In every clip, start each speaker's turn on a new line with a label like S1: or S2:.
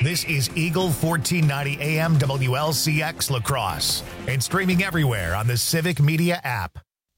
S1: This is Eagle 1490 AM WLCX La Crosse and streaming everywhere on the Civic Media app.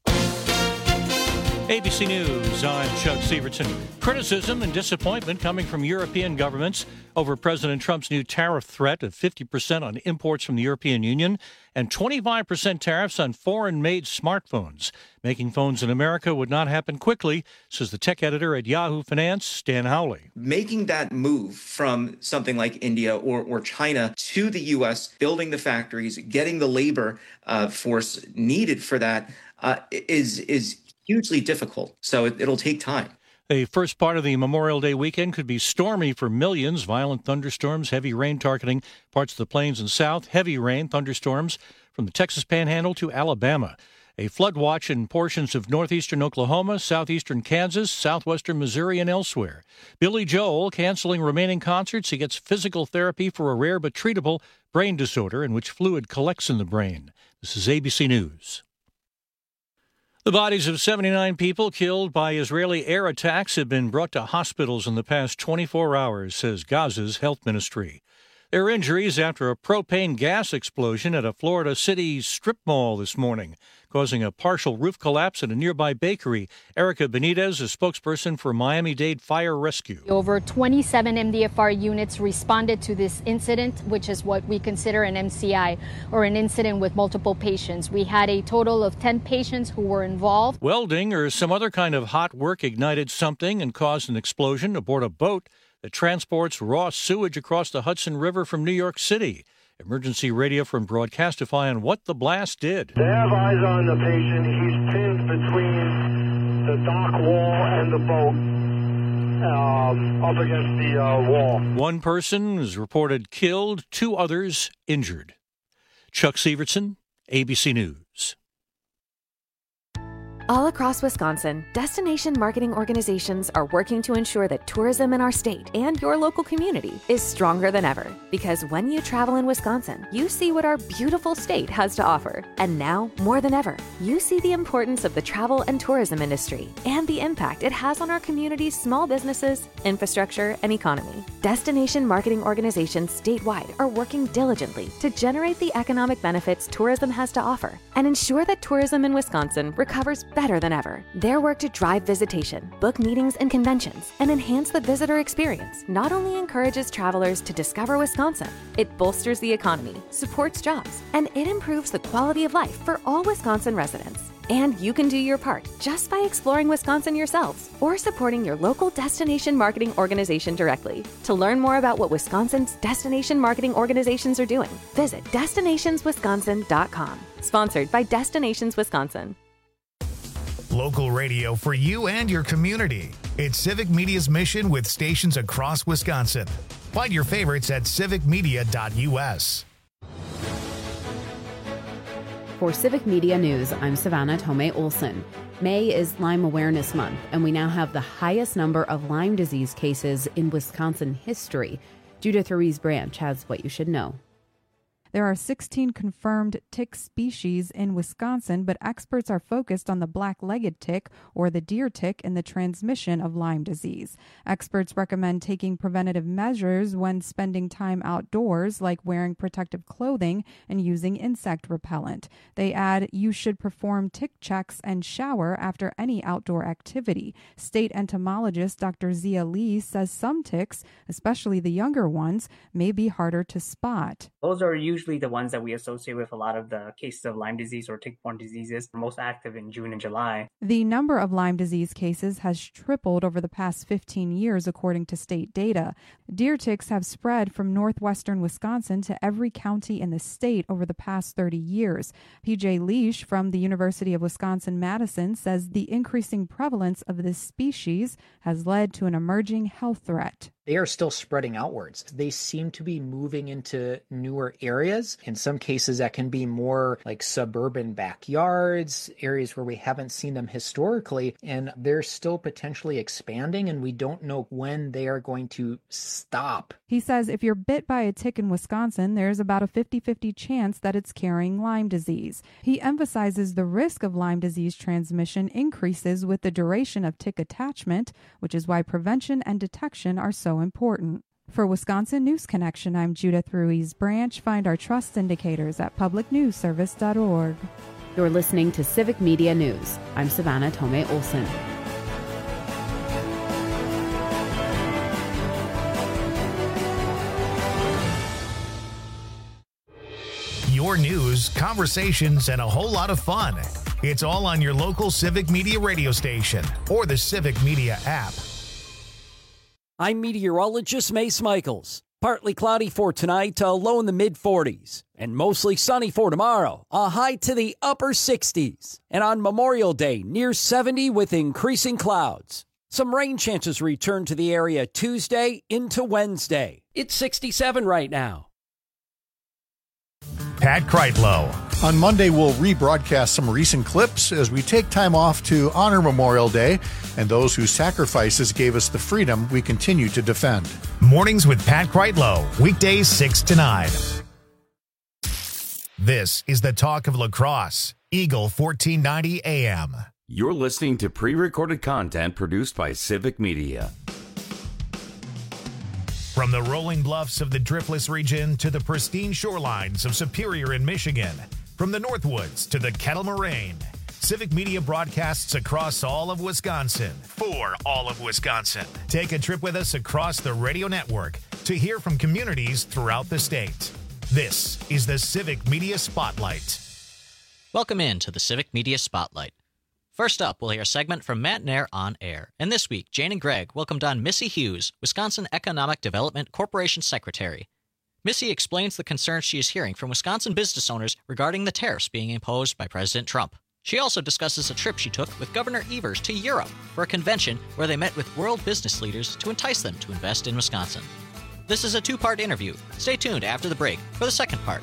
S2: ABC News, I'm Chuck Severson. Criticism and disappointment coming from European governments over President Trump's new tariff threat of 50% on imports from the European Union and 25% tariffs on foreign-made smartphones. Making phones in America would not happen quickly, says the tech editor at Yahoo Finance, Stan Howley.
S3: Making that move from something like India or China to the U.S., building the factories, getting the labor force needed for that is hugely difficult. So it'll take time.
S2: The first part of the Memorial Day weekend could be stormy for millions. Violent thunderstorms, heavy rain targeting parts of the plains and south, heavy rain, thunderstorms from the Texas Panhandle to Alabama. A flood watch in portions of northeastern Oklahoma, southeastern Kansas, southwestern Missouri, and elsewhere. Billy Joel canceling remaining concerts. He gets physical therapy for a rare but treatable brain disorder in which fluid collects in the brain. This is ABC News. The bodies of 79 people killed by Israeli air attacks have been brought to hospitals in the past 24 hours, says Gaza's health ministry. There are injuries after a propane gas explosion at a Florida City strip mall this morning, causing a partial roof collapse at a nearby bakery. Erica Benitez, a spokesperson for Miami-Dade Fire Rescue.
S4: Over 27 MDFR units responded to this incident, which is what we consider an MCI, or an incident with multiple patients. We had a total of 10 patients who were involved.
S2: Welding or some other kind of hot work ignited something and caused an explosion aboard a boat that transports raw sewage across the Hudson River from New York City. Emergency radio from Broadcastify on what the blast did.
S5: They have eyes on the patient. He's pinned between the dock wall and the boat, up against the wall.
S2: One person was reported killed, 2 others injured. Chuck Severson, ABC News.
S6: All across Wisconsin, destination marketing organizations are working to ensure that tourism in our state and your local community is stronger than ever. Because when you travel in Wisconsin, you see what our beautiful state has to offer. And now, more than ever, you see the importance of the travel and tourism industry and the impact it has on our community's small businesses, infrastructure, and economy. Destination marketing organizations statewide are working diligently to generate the economic benefits tourism has to offer and ensure that tourism in Wisconsin recovers better than ever. Their work to drive visitation, book meetings and conventions, and enhance the visitor experience not only encourages travelers to discover Wisconsin, it bolsters the economy, supports jobs, and it improves the quality of life for all Wisconsin residents. And you can do your part just by exploring Wisconsin yourselves or supporting your local destination marketing organization directly. To learn more about what Wisconsin's destination marketing organizations are doing, visit destinationswisconsin.com. Sponsored by Destinations Wisconsin.
S1: Local radio for you and your community. It's Civic Media's mission with stations across Wisconsin. Find your favorites at civicmedia.us.
S7: For Civic Media News, I'm Savannah Tomei Olson. May is Lyme Awareness Month, and we now have the highest number of Lyme disease cases in Wisconsin history. Judith Ruiz Branch has what you should know.
S8: There are 16 confirmed tick species in Wisconsin, but experts are focused on the black-legged tick or the deer tick and the transmission of Lyme disease. Experts recommend taking preventative measures when spending time outdoors, like wearing protective clothing and using insect repellent. They add you should perform tick checks and shower after any outdoor activity. State entomologist Dr. Zia Lee says some ticks, especially the younger ones, may be harder to spot.
S9: Those are usually the ones that we associate with a lot of the cases of Lyme disease or tick-borne diseases, most active in June and July.
S8: The number of Lyme disease cases has tripled over the past 15 years, according to state data. Deer ticks have spread from northwestern Wisconsin to every county in the state over the past 30 years. PJ Leish from the University of Wisconsin-Madison says the increasing prevalence of this species has led to an emerging health threat.
S10: They are still spreading outwards. They seem to be moving into newer areas. In some cases, that can be more like suburban backyards, areas where we haven't seen them historically, and they're still potentially expanding, and we don't know when they are going to stop.
S8: He says if you're bit by a tick in Wisconsin, there's about a 50-50 chance that it's carrying Lyme disease. He emphasizes the risk of Lyme disease transmission increases with the duration of tick attachment, which is why prevention and detection are so important. For Wisconsin News Connection, I'm Judith Ruiz Branch. Find our trust indicators at publicnewsservice.org.
S7: You're listening to Civic Media News. I'm Savannah Tomei Olson.
S1: Your news, conversations, and a whole lot of fun. It's all on your local Civic Media radio station or the Civic Media app.
S11: I'm meteorologist Mace Michaels. Partly cloudy for tonight, a low in the mid-40s. And mostly sunny for tomorrow, a high to the upper 60s. And on Memorial Day, near 70 with increasing clouds. Some rain chances return to the area Tuesday into Wednesday. It's 67 right now.
S1: Pat Kreitlow.
S12: On Monday, we'll rebroadcast some recent clips as we take time off to honor Memorial Day and those whose sacrifices gave us the freedom we continue to defend.
S1: Mornings with Pat Kreitlow, weekdays 6 to 9. This is the talk of La Crosse, Eagle 1490 AM.
S13: You're listening to pre-recorded content produced by Civic Media.
S1: From the rolling bluffs of the Driftless region to the pristine shorelines of Superior in Michigan, from the Northwoods to the Kettle Moraine, Civic Media broadcasts across all of Wisconsin for all of Wisconsin. Take a trip with us across the radio network to hear from communities throughout the state. This is the Civic Media Spotlight.
S14: Welcome in to the Civic Media Spotlight. First up, we'll hear a segment from Matt Nair on Air. And this week, Jane and Greg welcomed on Missy Hughes, Wisconsin Economic Development Corporation Secretary. Missy explains the concerns she is hearing from Wisconsin business owners regarding the tariffs being imposed by President Trump. She also discusses a trip she took with Governor Evers to Europe for a convention where they met with world business leaders to entice them to invest in Wisconsin. This is a two-part interview. Stay tuned after the break for the second part.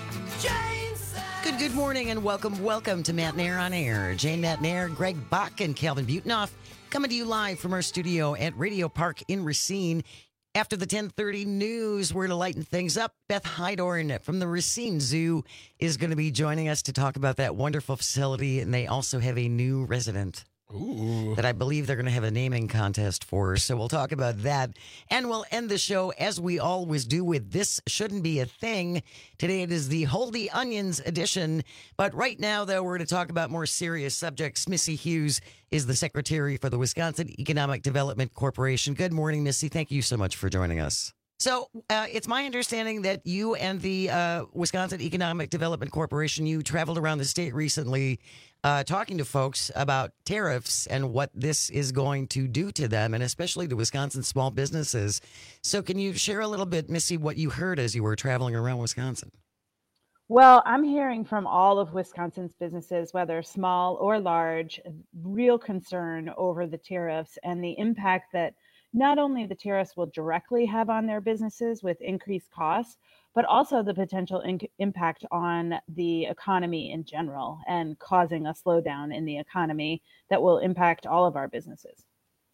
S15: Good morning and welcome to Matt Nair on Air. Jane Matt Nair, Greg Bach, and Calvin Butenoff coming to you live from our studio at Radio Park in Racine. After the 10:30 news, we're to lighten things up. Beth Hydorn from the Racine Zoo is going to be joining us to talk about that wonderful facility, and they also have a new resident. Ooh. That I believe they're going to have a naming contest for. So we'll talk about that. And we'll end the show, as we always do, with This Shouldn't Be a Thing. Today it is the Hold the Onions edition. But right now, though, we're to talk about more serious subjects. Missy Hughes is the secretary for the Wisconsin Economic Development Corporation. Good morning, Missy. Thank you so much for joining us. So it's my understanding that you and the Wisconsin Economic Development Corporation, you traveled around the state recently talking to folks about tariffs and what this is going to do to them, and especially to Wisconsin small businesses. So can you share a little bit, Missy, what you heard as you were traveling around Wisconsin?
S16: Well, I'm hearing from all of Wisconsin's businesses, whether small or large, real concern over the tariffs and the impact that not only the tariffs will directly have on their businesses with increased costs, but also the potential impact on the economy in general and causing a slowdown in the economy that will impact all of our businesses.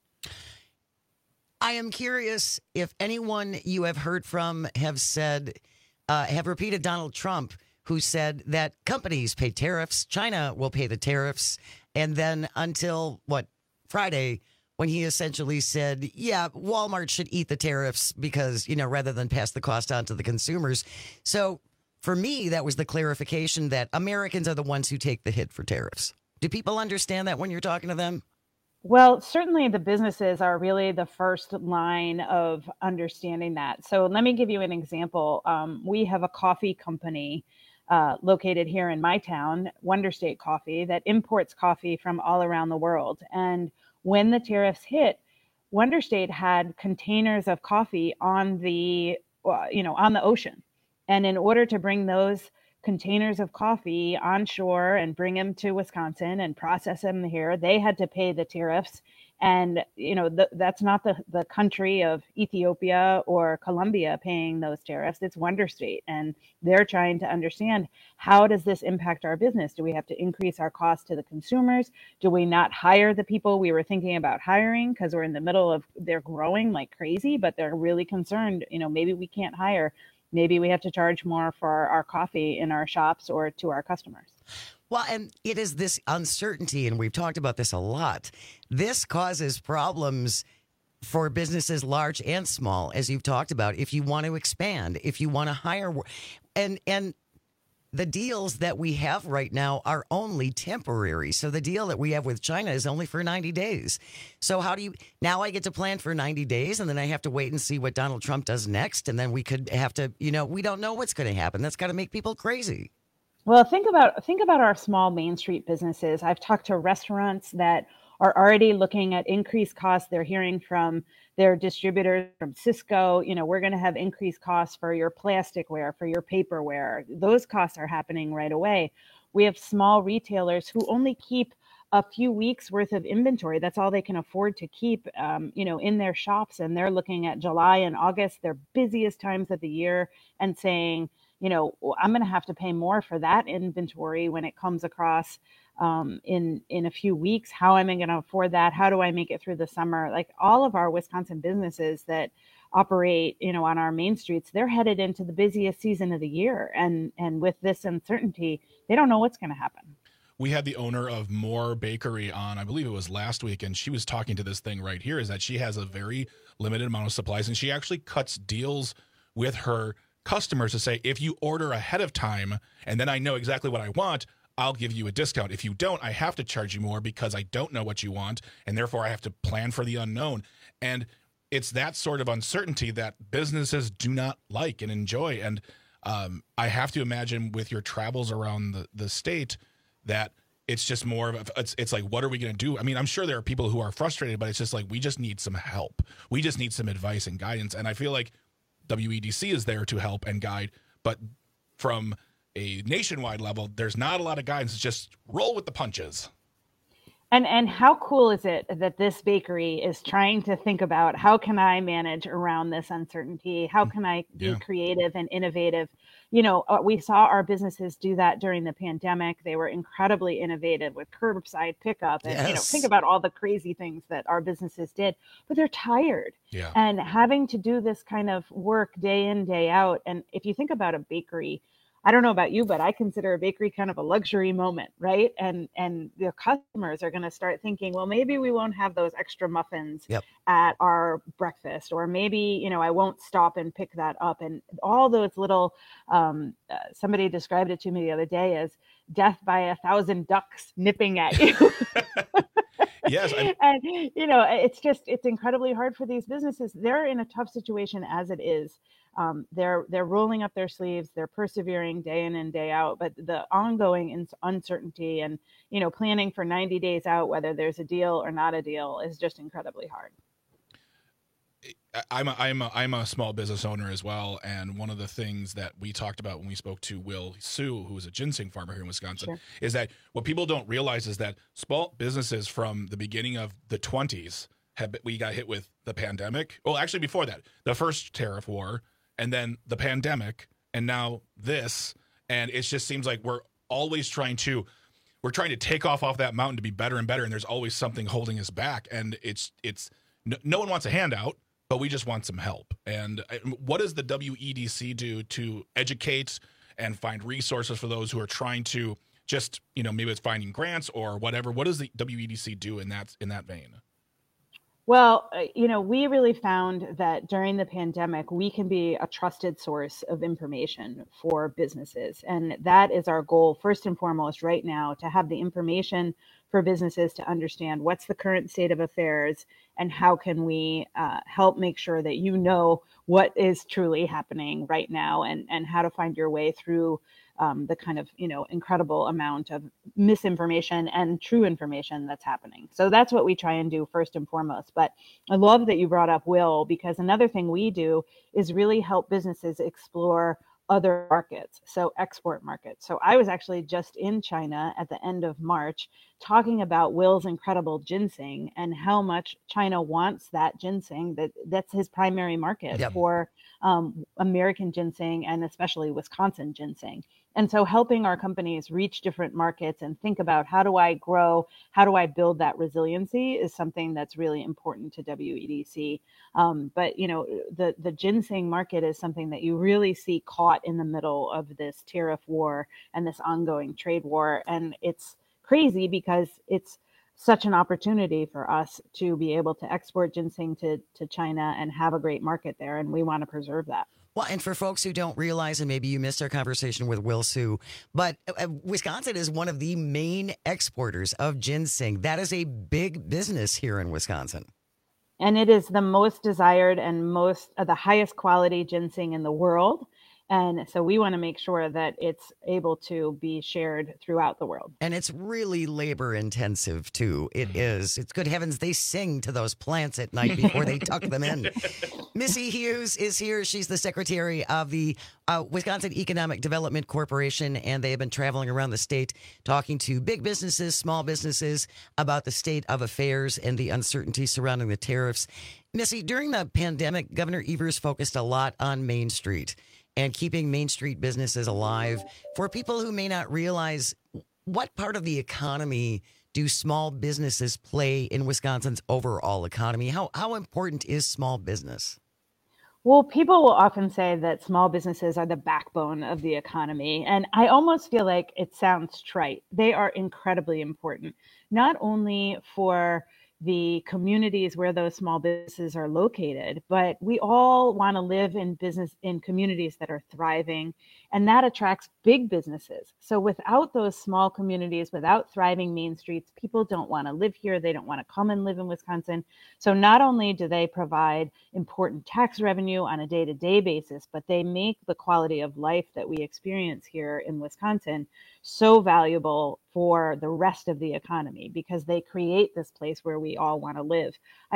S15: I am curious if anyone you have heard from have repeated Donald Trump, who said that companies pay tariffs, China will pay the tariffs, and then until, Friday, when he essentially said, yeah, Walmart should eat the tariffs because, rather than pass the cost on to the consumers. So for me, that was the clarification that Americans are the ones who take the hit for tariffs. Do people understand that when you're talking to them?
S16: Well, certainly the businesses are really the first line of understanding that. So let me give you an example. We have a coffee company located here in my town, Wonder State Coffee, that imports coffee from all around the world. And when the tariffs hit, Wonder State had containers of coffee on the ocean. And in order to bring those containers of coffee onshore and bring them to Wisconsin and process them here, they had to pay the tariffs. And, that's not the country of Ethiopia or Colombia paying those tariffs. It's Wonder State. And they're trying to understand, how does this impact our business? Do we have to increase our cost to the consumers? Do we not hire the people we were thinking about hiring because we're in the middle of, they're growing like crazy, but they're really concerned, maybe we can't hire. Maybe we have to charge more for our coffee in our shops or to our customers.
S15: Well, and it is this uncertainty, and we've talked about this a lot. This causes problems for businesses large and small, as you've talked about, if you want to expand, if you want to hire, and the deals that we have right now are only temporary. So the deal that we have with China is only for 90 days. So how do you, now I get to plan for 90 days and then I have to wait and see what Donald Trump does next. And then we could have to, we don't know what's going to happen. That's got to make people crazy.
S16: Well, think about our small Main Street businesses. I've talked to restaurants that are already looking at increased costs. They're hearing from their distributors, from Cisco, we're going to have increased costs for your plasticware, for your paperware. Those costs are happening right away. We have small retailers who only keep a few weeks worth of inventory. That's all they can afford to keep, in their shops. And they're looking at July and August, their busiest times of the year, and saying, I'm going to have to pay more for that inventory when it comes across in a few weeks. How am I going to afford that? How do I make it through the summer? Like all of our Wisconsin businesses that operate, on our main streets, they're headed into the busiest season of the year. And with this uncertainty, they don't know what's going to happen.
S17: We had the owner of Moore Bakery on, I believe it was last week, and she was talking to this thing right here, is that she has a very limited amount of supplies, and she actually cuts deals with her customers to say, if you order ahead of time and then I know exactly what I want, I'll give you a discount. If you don't, I have to charge you more because I don't know what you want, and therefore I have to plan for the unknown. And it's that sort of uncertainty that businesses do not like and enjoy. And I have to imagine with your travels around the state that it's just more of it's like, what are we going to do? I mean, I'm sure there are people who are frustrated, but it's just like, we just need some help. We just need some advice and guidance. And I feel like WEDC is there to help and guide, but from a nationwide level, there's not a lot of guidance. It's just roll with the punches.
S16: And how cool is it that this bakery is trying to think about, how can I manage around this uncertainty? How can I be creative and innovative? We saw our businesses do that during the pandemic. They were incredibly innovative with curbside pickup and, think about all the crazy things that our businesses did, but they're tired and having to do this kind of work day in, day out. And if you think about a bakery, I don't know about you, but I consider a bakery kind of a luxury moment, right? And the customers are going to start thinking, well, maybe we won't have those extra muffins at our breakfast, or maybe, I won't stop and pick that up. And all those little, somebody described it to me the other day as death by 1,000 ducks nipping at you.
S17: Yes.
S16: And, it's incredibly hard for these businesses. They're in a tough situation as it is. They're rolling up their sleeves, they're persevering day in and day out, but the ongoing uncertainty and, planning for 90 days out, whether there's a deal or not a deal, is just incredibly hard.
S17: I'm a small business owner as well, and one of the things that we talked about when we spoke to Will Sue, who is a ginseng farmer here in Wisconsin, is that what people don't realize is that small businesses from the beginning of the 20s we got hit with the pandemic. Well, actually before that, the first tariff war, and then the pandemic, and now this, and it just seems like we're trying to take off that mountain to be better and better, and there's always something holding us back, and it's no one wants a handout, but we just want some help. And what does the WEDC do to educate and find resources for those who are trying to just, maybe it's finding grants or whatever? What does the WEDC do in that vein?
S16: Well, we really found that during the pandemic, we can be a trusted source of information for businesses. And that is our goal, first and foremost, right now, to have the information for businesses to understand what's the current state of affairs and how can we help make sure that what is truly happening right now and how to find your way through the kind of, incredible amount of misinformation and true information that's happening. So that's what we try and do first and foremost. But I love that you brought up Will, because another thing we do is really help businesses explore other markets, so export markets. So I was actually just in China at the end of March talking about Will's incredible ginseng and how much China wants that ginseng. That's his primary market for American ginseng and especially Wisconsin ginseng. And so helping our companies reach different markets and think about how do I grow, how do I build that resiliency is something that's really important to WEDC. But, the ginseng market is something that you really see caught in the middle of this tariff war and this ongoing trade war. And it's crazy because it's such an opportunity for us to be able to export ginseng to China and have a great market there. And we want to preserve that.
S15: Well, and for folks who don't realize, and maybe you missed our conversation with Will Su, but Wisconsin is one of the main exporters of ginseng. That is a big business here in Wisconsin.
S16: And it is the most desired and the highest quality ginseng in the world. And so we want to make sure that it's able to be shared throughout the world.
S15: And it's really labor intensive, too. It is. It's good heavens they sing to those plants at night before they tuck them in. Missy Hughes is here. She's the secretary of the Wisconsin Economic Development Corporation, and they have been traveling around the state talking to big businesses, small businesses about the state of affairs and the uncertainty surrounding the tariffs. Missy, during the pandemic, Governor Evers focused a lot on Main Street and keeping Main Street businesses alive. For people who may not realize, what part of the economy do small businesses play in Wisconsin's overall economy? How important is small business?
S16: Well, people will often say that small businesses are the backbone of the economy. And I almost feel like it sounds trite. They are incredibly important, not only for the communities where those small businesses are located, but we all want to live in communities that are thriving, and that attracts big businesses. So without those small communities, without thriving main streets, people don't want to live here. They don't want to come and live in Wisconsin. So not only do they provide important tax revenue on a day-to-day basis, but they make the quality of life that we experience here in Wisconsin so valuable for the rest of the economy, because they create this place where we all want to live.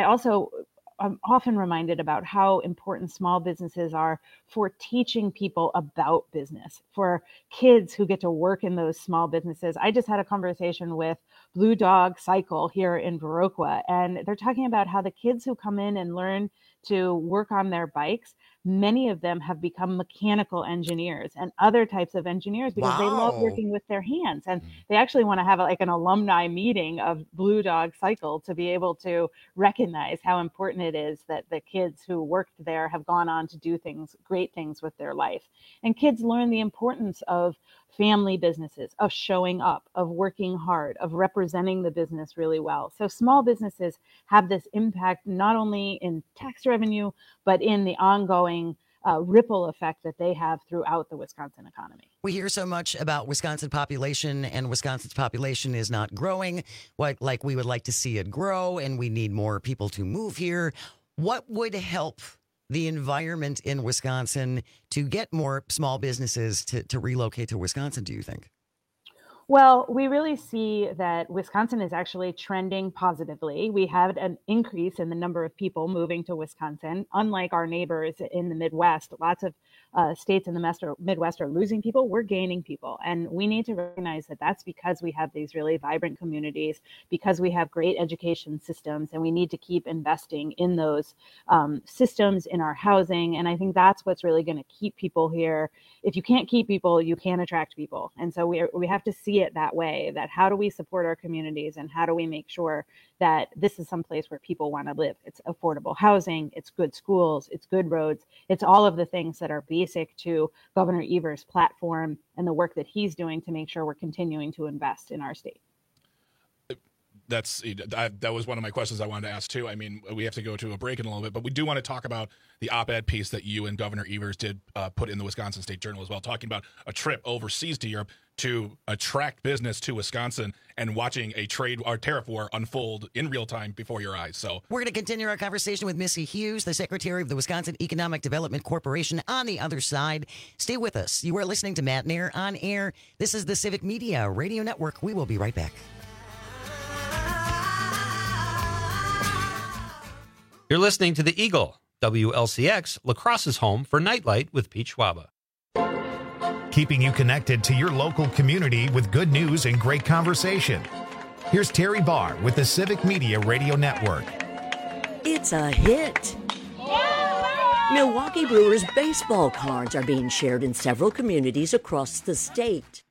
S16: I'm often reminded about how important small businesses are for teaching people about business, for kids who get to work in those small businesses. I just had a conversation with Blue Dog Cycle here in Viroqua, and they're talking about how the kids who come in and learn to work on their bikes, many of them have become mechanical engineers and other types of engineers because they love working with their hands. And they actually want to have an alumni meeting of Blue Dog Cycle to be able to recognize how important it is that the kids who worked there have gone on to do great things with their life. And kids learn the importance of family businesses, of showing up, of working hard, of representing the business really well. So small businesses have this impact not only in tax revenue, but in the ongoing ripple effect that they have throughout the Wisconsin economy.
S15: We hear so much about Wisconsin population, and Wisconsin's population is not growing like we would like to see it grow, and we need more people to move here. What would help the environment in Wisconsin to get more small businesses to relocate to Wisconsin, do you think?
S16: Well, we really see that Wisconsin is actually trending positively. We had an increase in the number of people moving to Wisconsin. Unlike our neighbors in the Midwest, lots of states in the Midwest are losing people. We're gaining people. And we need to recognize that that's because we have these really vibrant communities, because we have great education systems, and we need to keep investing in those systems, in our housing. And I think that's what's really going to keep people here. If you can't keep people, you can't attract people. And so we have to see it that way, that how do we support our communities and how do we make sure that this is some place where people want to live? It's affordable housing, it's good schools, it's good roads, it's all of the things that are basic to Governor Evers' platform and the work that he's doing to make sure we're continuing to invest in our state.
S17: That was one of my questions I wanted to ask too. I mean, we have to go to a break in a little bit, but we do want to talk about the op-ed piece that you and Governor Evers did put in the Wisconsin State Journal as well, talking about a trip overseas to Europe to attract business to Wisconsin and watching a trade or tariff war unfold in real time before your eyes. So
S15: we're going to continue our conversation with Missy Hughes, the secretary of the Wisconsin Economic Development Corporation, on the other side. Stay with us. You are listening to Matt Nair on Air. This is the Civic Media Radio Network. We will be right back.
S18: You're listening to The Eagle, WLCX, La Crosse's home for Nightlight with Pete Schwaba.
S1: Keeping you connected to your local community with good news and great conversation. Here's Terry Barr with the Civic Media Radio Network.
S19: It's a hit. Milwaukee Brewers baseball cards are being shared in several communities across the state.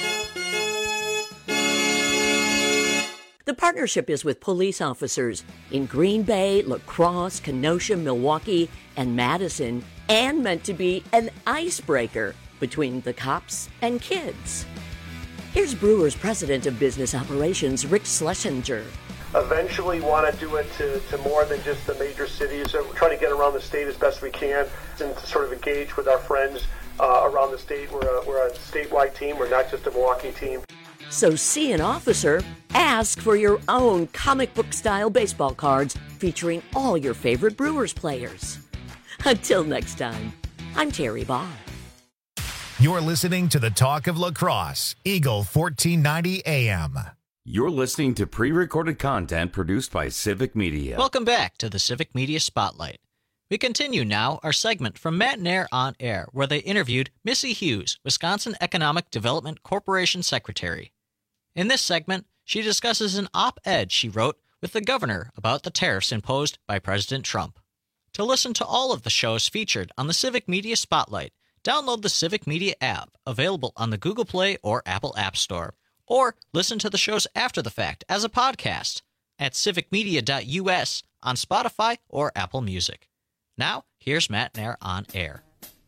S19: The partnership is with police officers in Green Bay, La Crosse, Kenosha, Milwaukee, and Madison, and meant to be an icebreaker between the cops and kids. Here's Brewers President of Business Operations, Rick Schlesinger.
S5: Eventually want to do it to more than just the major cities. So we're trying to get around the state as best we can and to sort of engage with our friends around the state. We're a statewide team. We're not just a Milwaukee team.
S19: So see an officer, ask for your own comic book style baseball cards featuring all your favorite Brewers players. Until next time, I'm Terry Vaughn.
S1: You're listening to the Talk of Lacrosse, Eagle 1490 AM.
S13: You're listening to pre-recorded content produced by Civic Media.
S14: Welcome back to the Civic Media Spotlight. We continue now our segment from Matt Nair on Air, where they interviewed Missy Hughes, Wisconsin Economic Development Corporation Secretary. In this segment, she discusses an op-ed she wrote with the governor about the tariffs imposed by President Trump. To listen to all of the shows featured on the Civic Media Spotlight, download the Civic Media app, available on the Google Play or Apple App Store. Or listen to the shows after the fact as a podcast at civicmedia.us on Spotify or Apple Music. Now, here's Matt Nair on Air.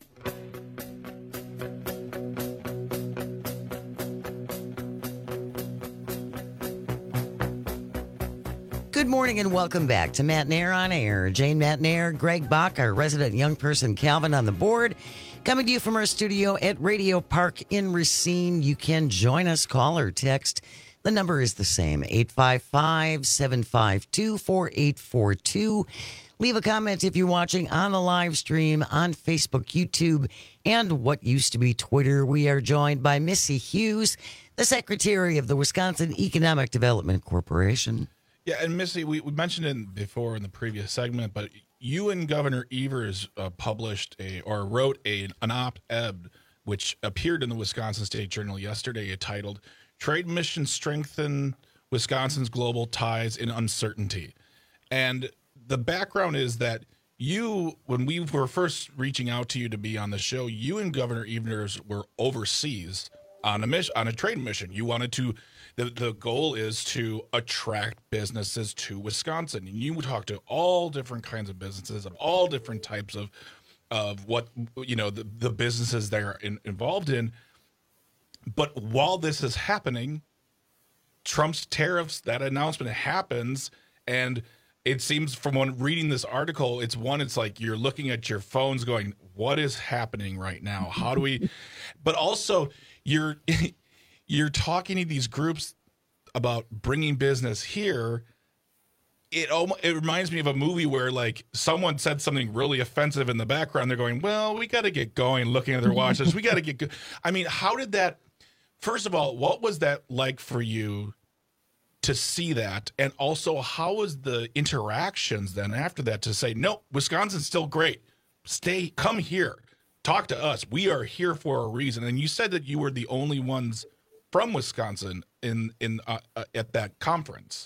S15: Good morning and welcome back to Matt Nair on Air. Jane Matt Nair, Greg Bach, our resident young person Calvin on the board. Coming to you from our studio at Radio Park in Racine. You can join us, call or text. The number is the same, 855-752-4842. Leave a comment if you're watching on the live stream on Facebook, YouTube, and what used to be Twitter. We are joined by Missy Hughes, the Secretary of the Wisconsin Economic Development Corporation.
S17: Yeah, and Missy, we mentioned it before in the previous segment, but you and Governor Evers wrote an op-ed which appeared in the Wisconsin State Journal yesterday, titled "Trade Mission Strengthen Wisconsin's Global Ties in Uncertainty." And the background is that you, when we were first reaching out to you to be on the show, you and Governor Evers were overseas on a trade mission. You wanted to. The goal is to attract businesses to Wisconsin. And you would talk to all different kinds of businesses of all different types of what, the businesses they're involved in. But while this is happening, Trump's tariffs, that announcement happens. And it seems from reading this article, it's like you're looking at your phones going, what is happening right now? How do we, but also you're talking to these groups about bringing business here. It reminds me of a movie where like someone said something really offensive in the background. They're going, well, we got to get going, looking at their watches. We got to get good. I mean, how did that, first of all, what was that like for you to see that? And also, how was the interactions then after that to say, no, Wisconsin's still great. Come here. Talk to us. We are here for a reason. And you said that you were the only ones from Wisconsin at that conference.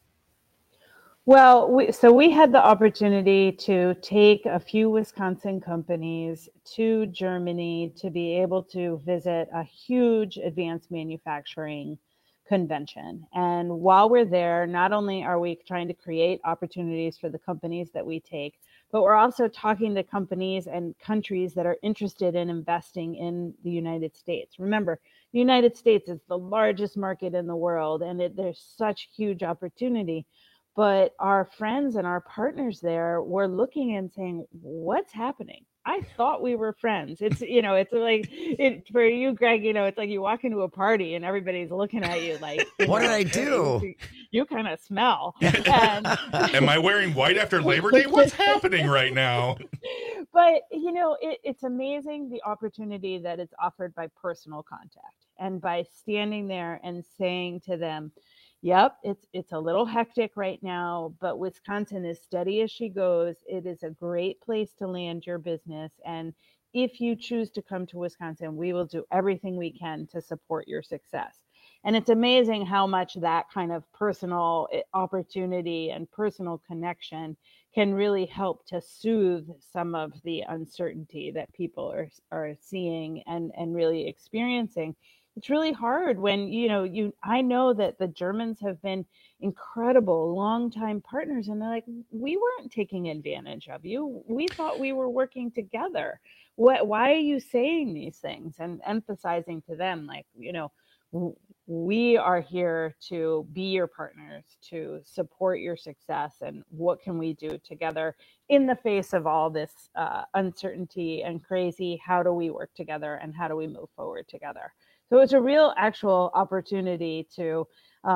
S16: Well, we had the opportunity to take a few Wisconsin companies to Germany to be able to visit a huge advanced manufacturing convention. And while we're there, not only are we trying to create opportunities for the companies that we take, but we're also talking to companies and countries that are interested in investing in the United States. Remember, the United States is the largest market in the world, and there's such huge opportunity. But our friends and our partners there were looking and saying, what's happening? I thought we were friends. It's, it's like for you, Greg, it's like you walk into a party and everybody's looking at you like,
S15: what did I do?
S16: You kind of smell. And,
S17: am I wearing white after Labor Day? What's happening right now?
S16: But, it's amazing the opportunity that it's offered by personal contact and by standing there and saying to them, yep, it's a little hectic right now, but Wisconsin is steady as she goes. It is a great place to land your business. And if you choose to come to Wisconsin, we will do everything we can to support your success. And it's amazing how much that kind of personal opportunity and personal connection can really help to soothe some of the uncertainty that people are seeing and really experiencing. It's really hard when, I know that the Germans have been incredible longtime partners, and they're like, we weren't taking advantage of you. We thought we were working together. Why are you saying these things? And emphasizing to them, like, we are here to be your partners, to support your success, and what can we do together in the face of all this uncertainty and crazy? How do we work together, and how do we move forward together? So it's a real actual opportunity to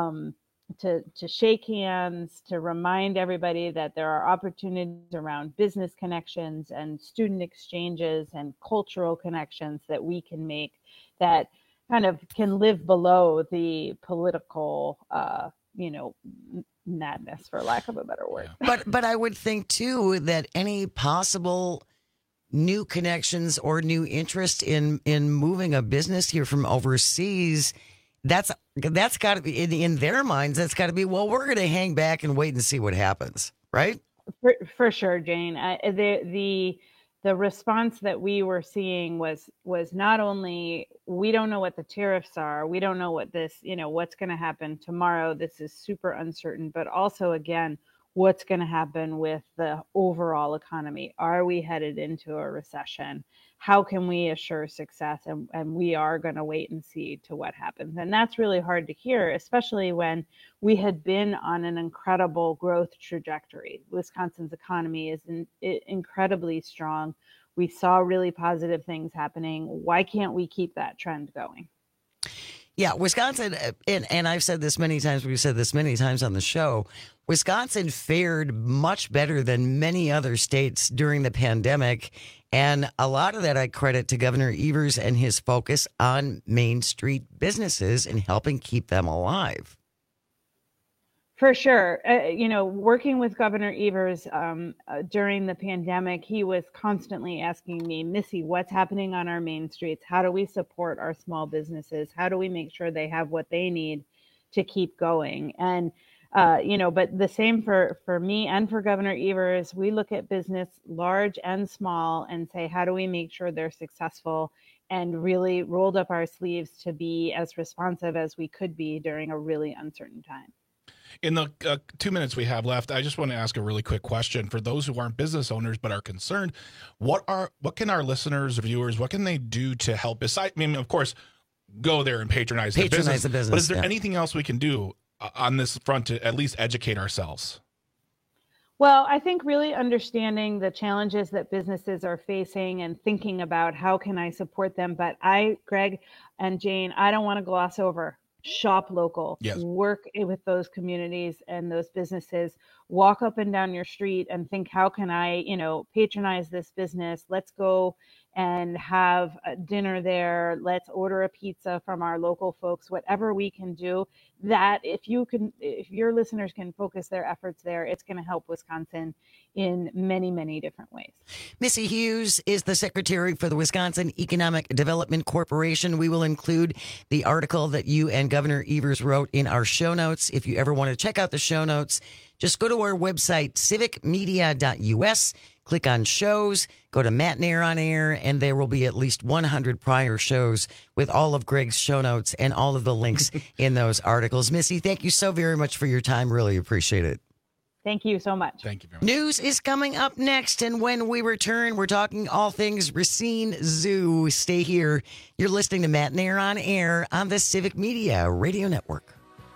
S16: shake hands, to remind everybody that there are opportunities around business connections and student exchanges and cultural connections that we can make that kind of can live below the political, madness, for lack of a better word.
S15: But I would think too that any possible new connections or new interest in moving a business here from overseas, that's got to be in their minds. That's got to be, well, we're going to hang back and wait and see what happens, right?
S16: For sure, Jane. The response that we were seeing was not only, we don't know what the tariffs are, we don't know what this, what's going to happen tomorrow. This is super uncertain, but also, again, what's going to happen with the overall economy? Are we headed into a recession? How can we assure success? And we are going to wait and see to what happens. And that's really hard to hear, especially when we had been on an incredible growth trajectory. Wisconsin's economy is incredibly strong. We saw really positive things happening. Why can't we keep that trend going?
S15: Yeah, Wisconsin, and I've said this many times, we've said this many times on the show, Wisconsin fared much better than many other states during the pandemic. And a lot of that I credit to Governor Evers and his focus on Main Street businesses and helping keep them alive.
S16: For sure. Working with Governor Evers during the pandemic, he was constantly asking me, Missy, what's happening on our main streets? How do we support our small businesses? How do we make sure they have what they need to keep going? And, but the same for me and for Governor Evers, we look at business large and small and say, how do we make sure they're successful? And really rolled up our sleeves to be as responsive as we could be during a really uncertain time.
S17: In the 2 minutes we have left, I just want to ask a really quick question for those who aren't business owners but are concerned. What can our listeners or viewers, what can they do to help? Besides, of course, go there and patronize the business. But is there anything else we can do on this front to at least educate ourselves?
S16: Well, I think really understanding the challenges that businesses are facing and thinking about how can I support them. But Greg and Jane, I don't want to gloss over. Shop local, yes. Work with those communities and those businesses, walk up and down your street and think, how can I, patronize this business? Let's go and have a dinner there. Let's order a pizza from our local folks, whatever we can do. That if your listeners can focus their efforts there, it's going to help Wisconsin in many, many different ways.
S15: Missy Hughes is the secretary for the Wisconsin Economic Development Corporation. We will include the article that you and Governor Evers wrote in our show notes. If you ever want to check out the show notes, just go to our website, civicmedia.us. Click on shows, go to Matt Nair on Air, and there will be at least 100 prior shows with all of Greg's show notes and all of the links in those articles. Missy, thank you so very much for your time. Really appreciate it.
S16: Thank you so much.
S17: Thank you very
S15: much. News is coming up next, and when we return, we're talking all things Racine Zoo. Stay here. You're listening to Matt Nair on Air on the Civic Media Radio Network.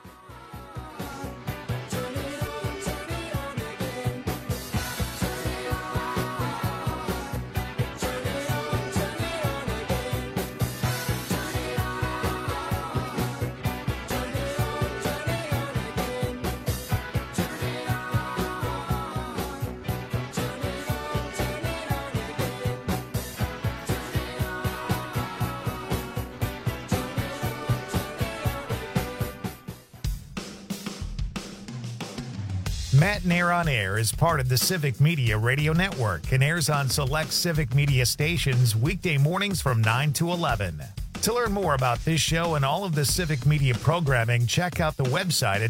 S1: Matt Nair on Air is part of the Civic Media Radio Network and airs on select Civic Media stations weekday mornings from 9 to 11. To learn more about this show and all of the Civic Media programming, check out the website at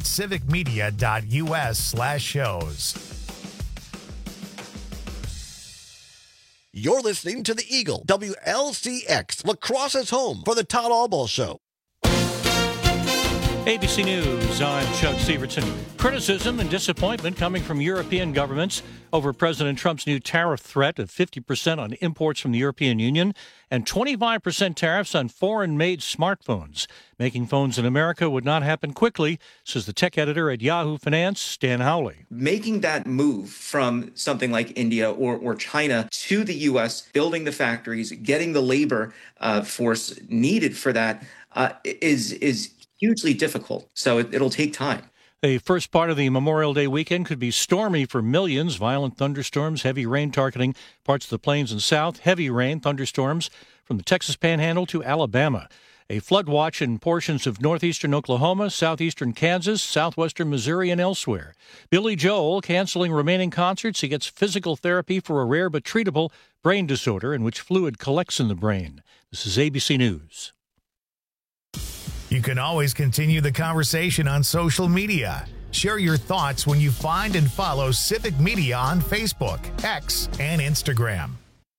S1: civicmedia.us/shows.
S20: You're listening to the Eagle, WLCX, La Crosse's home for the Todd Albaugh Show.
S2: ABC News, I'm Chuck Severson. Criticism and disappointment coming from European governments over President Trump's new tariff threat of 50% on imports from the European Union and 25% tariffs on foreign-made smartphones. Making phones in America would not happen quickly, says the tech editor at Yahoo Finance, Stan Howley.
S3: Making that move from something like India or China to the U.S., building the factories, getting the labor force needed for that is hugely difficult. So it'll take time.
S2: The first part of the Memorial Day weekend could be stormy for millions. Violent thunderstorms, heavy rain targeting parts of the plains and south. Heavy rain, thunderstorms from the Texas Panhandle to Alabama. A flood watch in portions of northeastern Oklahoma, southeastern Kansas, southwestern Missouri, and elsewhere. Billy Joel canceling remaining concerts. He gets physical therapy for a rare but treatable brain disorder in which fluid collects in the brain. This is ABC News.
S1: You can always continue the conversation on social media. Share your thoughts when you find and follow Civic Media on Facebook, X, and Instagram.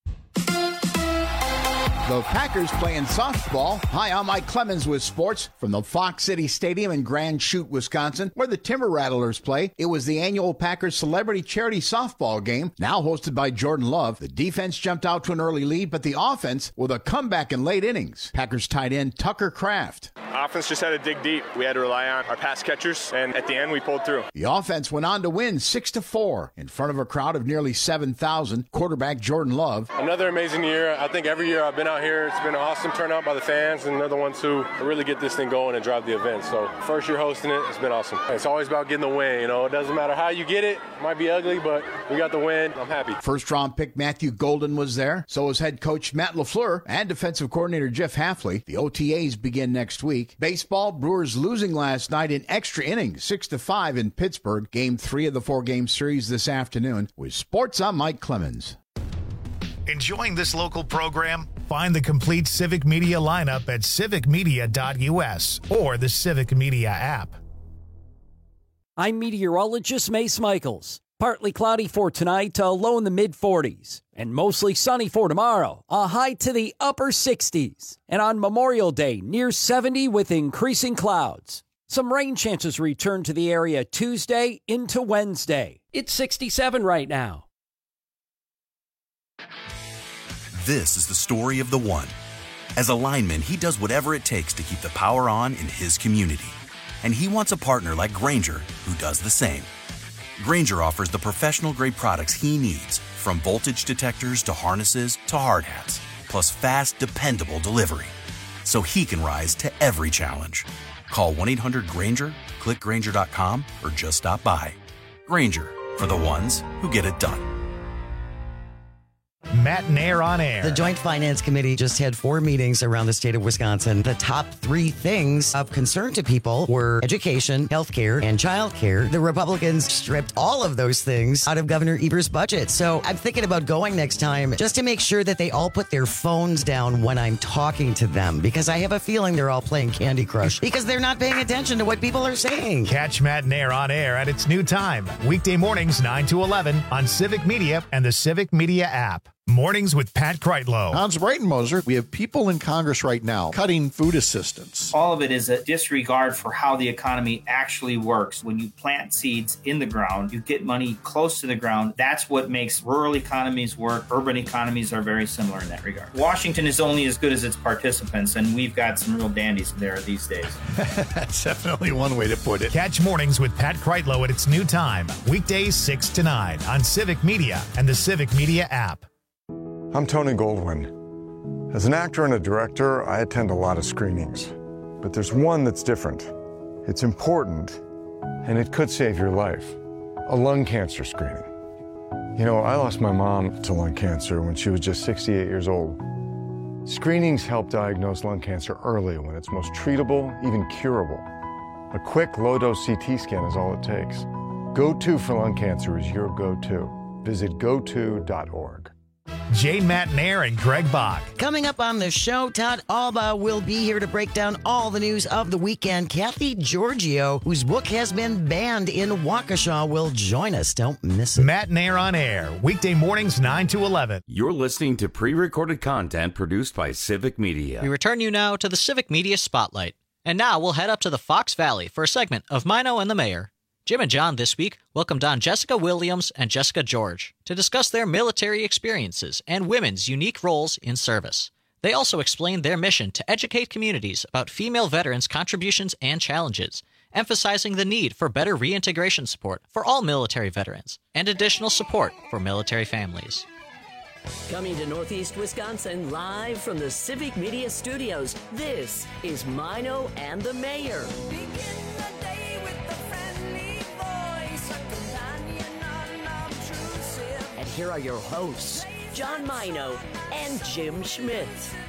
S21: The Packers playing softball. Hi, I'm Mike Clemens with sports from the Fox City Stadium in Grand Chute, Wisconsin, where the Timber Rattlers play. It was the annual Packers Celebrity Charity Softball game, now hosted by Jordan Love. The defense jumped out to an early lead, but the offense with a comeback in late innings. Packers tight end Tucker Kraft.
S22: Offense just had to dig deep. We had to rely on our pass catchers, and at the end, we pulled through.
S21: The offense went on to win 6-4 in front of a crowd of nearly 7,000. Quarterback Jordan Love.
S22: Another amazing year. I think every year I've been out here, it's been an awesome turnout by the fans, and they're the ones who really get this thing going and drive the event. So first year hosting it, it's been awesome. It's always about getting the win. You know, it doesn't matter how you get it. It might be ugly, but we got the win. I'm happy.
S21: First-round pick Matthew Golden was there. So was head coach Matt LaFleur and defensive coordinator Jeff Hafley. The OTAs begin next week. Baseball, Brewers losing last night in extra innings, 6-5 in Pittsburgh. Game 3 of the 4-game series this afternoon. With sports, I'm Mike Clemens.
S1: Enjoying this local program? Find the complete Civic Media lineup at civicmedia.us or the Civic Media app.
S11: I'm meteorologist Mace Michaels. Partly cloudy for tonight, a low in the mid-40s. And mostly sunny for tomorrow, a high to the upper 60s. And on Memorial Day, near 70 with increasing clouds. Some rain chances return to the area Tuesday into Wednesday. It's 67 right now.
S23: This is the story of the one. As a lineman, he does whatever it takes to keep the power on in his community. And he wants a partner like Grainger who does the same. Grainger offers the professional-grade products he needs, from voltage detectors to harnesses to hard hats, plus fast, dependable delivery, so he can rise to every challenge. Call 1-800-GRAINGER, click Grainger.com, or just stop by. Grainger, for the ones who get it done.
S1: Matt Nair on air.
S15: The Joint Finance Committee just had 4 meetings around the state of Wisconsin. The top 3 things of concern to people were education, healthcare, and childcare. The Republicans stripped all of those things out of Governor Eber's budget. So I'm thinking about going next time just to make sure that they all put their phones down when I'm talking to them, because I have a feeling they're all playing Candy Crush because they're not paying attention to what people are saying.
S1: Catch Matt Nair on air at its new time, weekday mornings 9 to 11 on Civic Media and the Civic Media app. Mornings with Pat Kreitlow.
S12: Hans Breitenmoser, we have people in Congress right now cutting food assistance.
S24: All of it is a disregard for how the economy actually works. When you plant seeds in the ground, you get money close to the ground. That's what makes rural economies work. Urban economies are very similar in that regard. Washington is only as good as its participants, and we've got some real dandies there these days.
S12: That's definitely one way to put it.
S1: Catch Mornings with Pat Kreitlow at its new time, weekdays 6 to 9 on Civic Media and the Civic Media app.
S25: I'm Tony Goldwyn. As an actor and a director, I attend a lot of screenings. But there's one that's different. It's important, and it could save your life. A lung cancer screening. You know, I lost my mom to lung cancer when she was just 68 years old. Screenings help diagnose lung cancer early when it's most treatable, even curable. A quick, low-dose CT scan is all it takes. Go-To for lung cancer is your go-to. Visit goto.org.
S1: Jane Matt Nair and Greg Bach.
S15: Coming up on the show, Todd Alba will be here to break down all the news of the weekend. Kathy Giorgio, whose book has been banned in Waukesha, will join us. Don't miss it.
S1: Matt Nair on air, weekday mornings 9 to 11.
S13: You're listening to pre-recorded content produced by Civic Media.
S14: We return you now to the Civic Media Spotlight. And now we'll head up to the Fox Valley for a segment of Mino and the Mayor. Jim and John this week welcomed on Jessica Williams and Jessica George to discuss their military experiences and women's unique roles in service. They also explained their mission to educate communities about female veterans' contributions and challenges, emphasizing the need for better reintegration support for all military veterans and additional support for military families.
S19: Coming to Northeast Wisconsin live from the Civic Media Studios, this is Mino and the Mayor. And here are your hosts, John Mino and Jim Schmidt.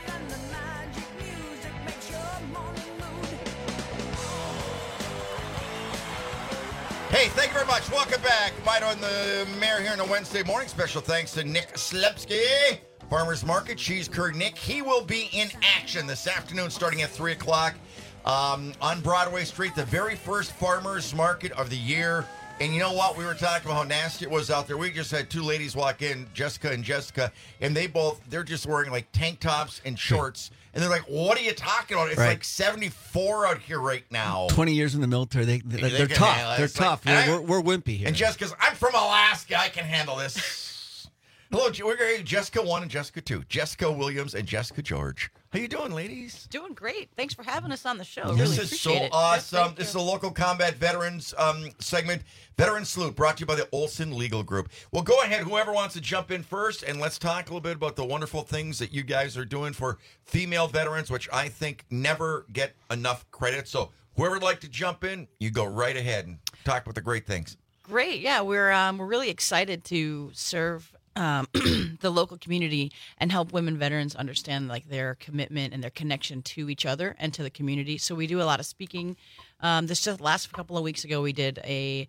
S4: Hey, thank you very much. Welcome back. Mino and the Mayor here on a Wednesday morning. Special thanks to Nick Slepsky, Farmers Market, Cheese Curd Nick. He will be in action this afternoon starting at 3 o'clock on Broadway Street, the very first farmers market of the year. And you know what? We were talking about how nasty it was out there. We just had two ladies walk in, Jessica, and they're just wearing like tank tops and shorts. And they're like, what are you talking about? It's like 74 out here right now.
S6: 20 years in the military, they're tough. They're tough. We're wimpy here.
S4: And Jessica's, I'm from Alaska. I can handle this. Hello, we're going to Jessica 1 and Jessica 2. Jessica Williams and Jessica George. How you doing, ladies?
S8: Doing great. Thanks for having us on the show.
S4: This
S8: Really
S4: is so
S8: appreciate it.
S4: awesome.
S8: Yes,
S4: this is a local combat veterans segment. Veteran Salute, brought to you by the Olson Legal Group. Well, go ahead, whoever wants to jump in first, and let's talk a little bit about the wonderful things that you guys are doing for female veterans, which I think never get enough credit. So whoever would like to jump in, you go right ahead and talk about the great things.
S8: Great. Yeah, we're really excited to serve the local community and help women veterans understand like their commitment and their connection to each other and to the community. So we do a lot of speaking. This just last couple of weeks ago, we did a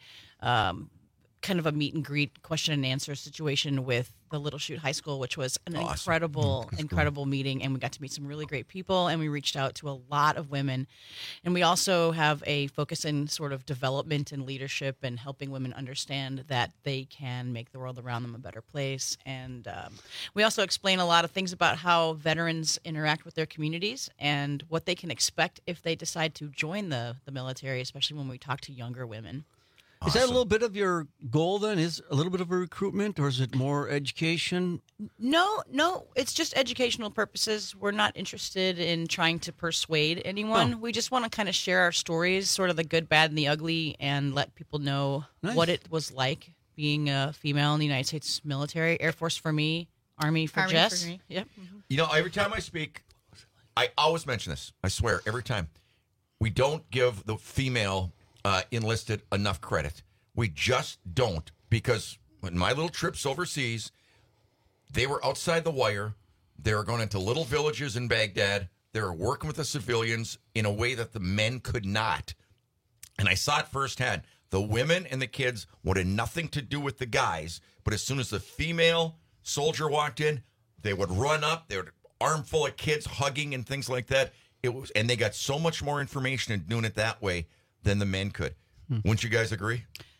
S8: kind of a meet and greet question and answer situation with the Little Chute High School, which was an incredible meeting. And we got to meet some really great people, and we reached out to a lot of women. And we also have a focus in sort of development and leadership and helping women understand that they can make the world around them a better place. And we also explain a lot of things about how veterans interact with their communities and what they can expect if they decide to join the military, especially when we talk to younger women.
S6: Is that a little bit of your goal then? Is a little bit of a recruitment, or is it more education?
S8: No, it's just educational purposes. We're not interested in trying to persuade anyone.
S6: Oh.
S8: We just want to kind of share our stories, sort of the good, bad, and the ugly, and let people know what it was like being a female in the United States military. Air Force for me, Army for Jess.
S4: For me.
S8: Yep.
S4: You know, every time I speak, I always mention this. I swear, every time. We don't give the female enlisted enough credit. We just don't, because when my little trips overseas, they were outside the wire. They were going into little villages in Baghdad. They were working with the civilians in a way that the men could not. And I saw it firsthand. The women and the kids wanted nothing to do with the guys, but as soon as the female soldier walked in, they would run up. They would armful of kids hugging and things like that. And they got so much more information in doing it that way than the men could. Wouldn't you guys agree?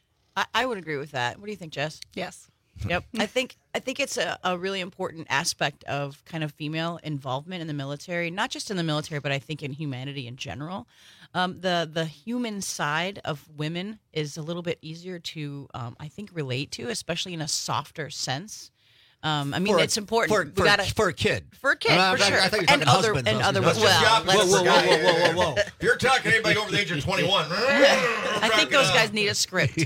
S8: I would agree with that. What do you think, Jess?
S9: Yes.
S8: Yep. I think it's a really important aspect of kind of female involvement in the military, not just in the military, but I think in humanity in general. The human side of women is a little bit easier to, I think, relate to, especially in a softer sense. I mean, it's important
S6: for a kid.
S8: For a kid, for sure.
S6: I thought you were
S8: and
S6: talking
S8: other
S6: husbands.
S4: Whoa. If you're talking to anybody over the age of 21,
S8: I think those guys need a script.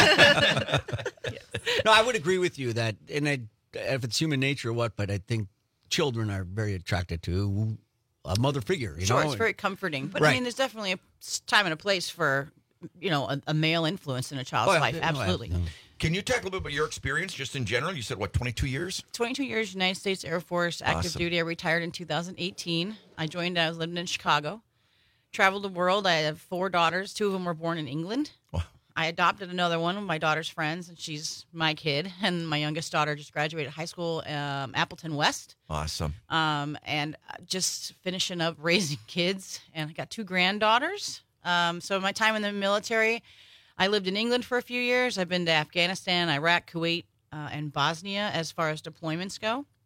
S6: No, I would agree with you that, and if it's human nature or what, but I think children are very attracted to a mother figure. You know,
S8: it's very comforting. But
S6: right.
S8: I mean, there's definitely a time and a place for, a male influence in a child's life. Absolutely.
S4: Can you talk a little bit about your experience just in general? You said, 22 years?
S8: 22 years, United States Air Force, active duty. I retired in 2018. I was living in Chicago. Traveled the world. I have 4 daughters. 2 of them were born in England. Wow. I adopted another one of my daughter's friends, and she's my kid. And my youngest daughter just graduated high school, Appleton West.
S4: Awesome.
S8: And just finishing up raising kids. And I got 2 granddaughters. So my time in the military, I lived in England for a few years. I've been to Afghanistan, Iraq, Kuwait, and Bosnia as far as deployments go.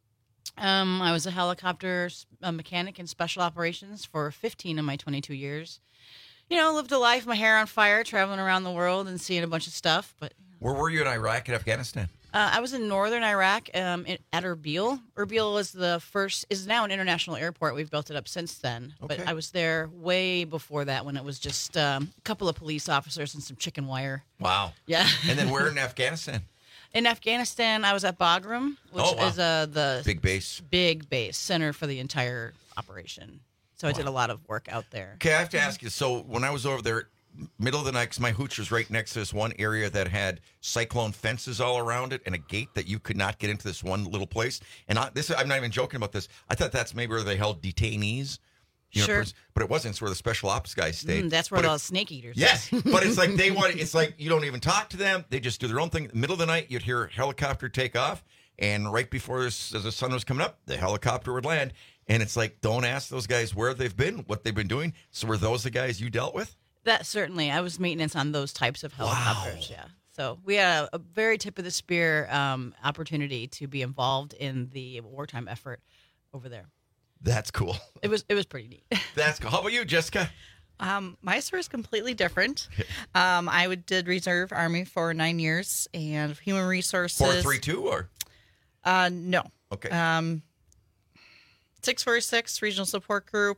S8: I was a helicopter mechanic in special operations for 15 of my 22 years. Lived a life, my hair on fire, traveling around the world and seeing a bunch of stuff. But
S4: Where were you in Iraq and Afghanistan?
S8: I was in northern Iraq at Erbil. Erbil is now an international airport. We've built it up since then.
S4: Okay.
S8: But I was there way before that when it was just a couple of police officers and some chicken wire.
S4: Wow.
S8: Yeah.
S4: And then where in Afghanistan?
S8: In Afghanistan, I was at Bagram, which is the
S4: big
S8: base center for the entire operation. So I did a lot of work out there.
S4: Okay, I have to ask you. So when I was over there, middle of the night, because my hooch was right next to this one area that had cyclone fences all around it and a gate that you could not get into this one little place. And I'm not even joking about this. I thought that's maybe where they held detainees.
S8: Sure.
S4: But it wasn't. It's where the special ops guys stayed.
S8: That's where all the snake eaters.
S4: Yes, but it's like it's like you don't even talk to them. They just do their own thing. In the middle of the night, you'd hear a helicopter take off. And right before as the sun was coming up, the helicopter would land. And it's like, don't ask those guys where they've been, what they've been doing. So were those the guys you dealt with?
S8: That certainly. I was maintenance on those types of helicopters, yeah. So we had a very tip of the spear opportunity to be involved in the wartime effort over there.
S4: That's cool.
S8: It was pretty neat.
S4: That's cool. How about you, Jessica?
S5: My story is completely different. I did reserve Army for 9 years and human resources.
S4: 432 or?
S5: No.
S4: Okay.
S5: 646 Regional Support Group,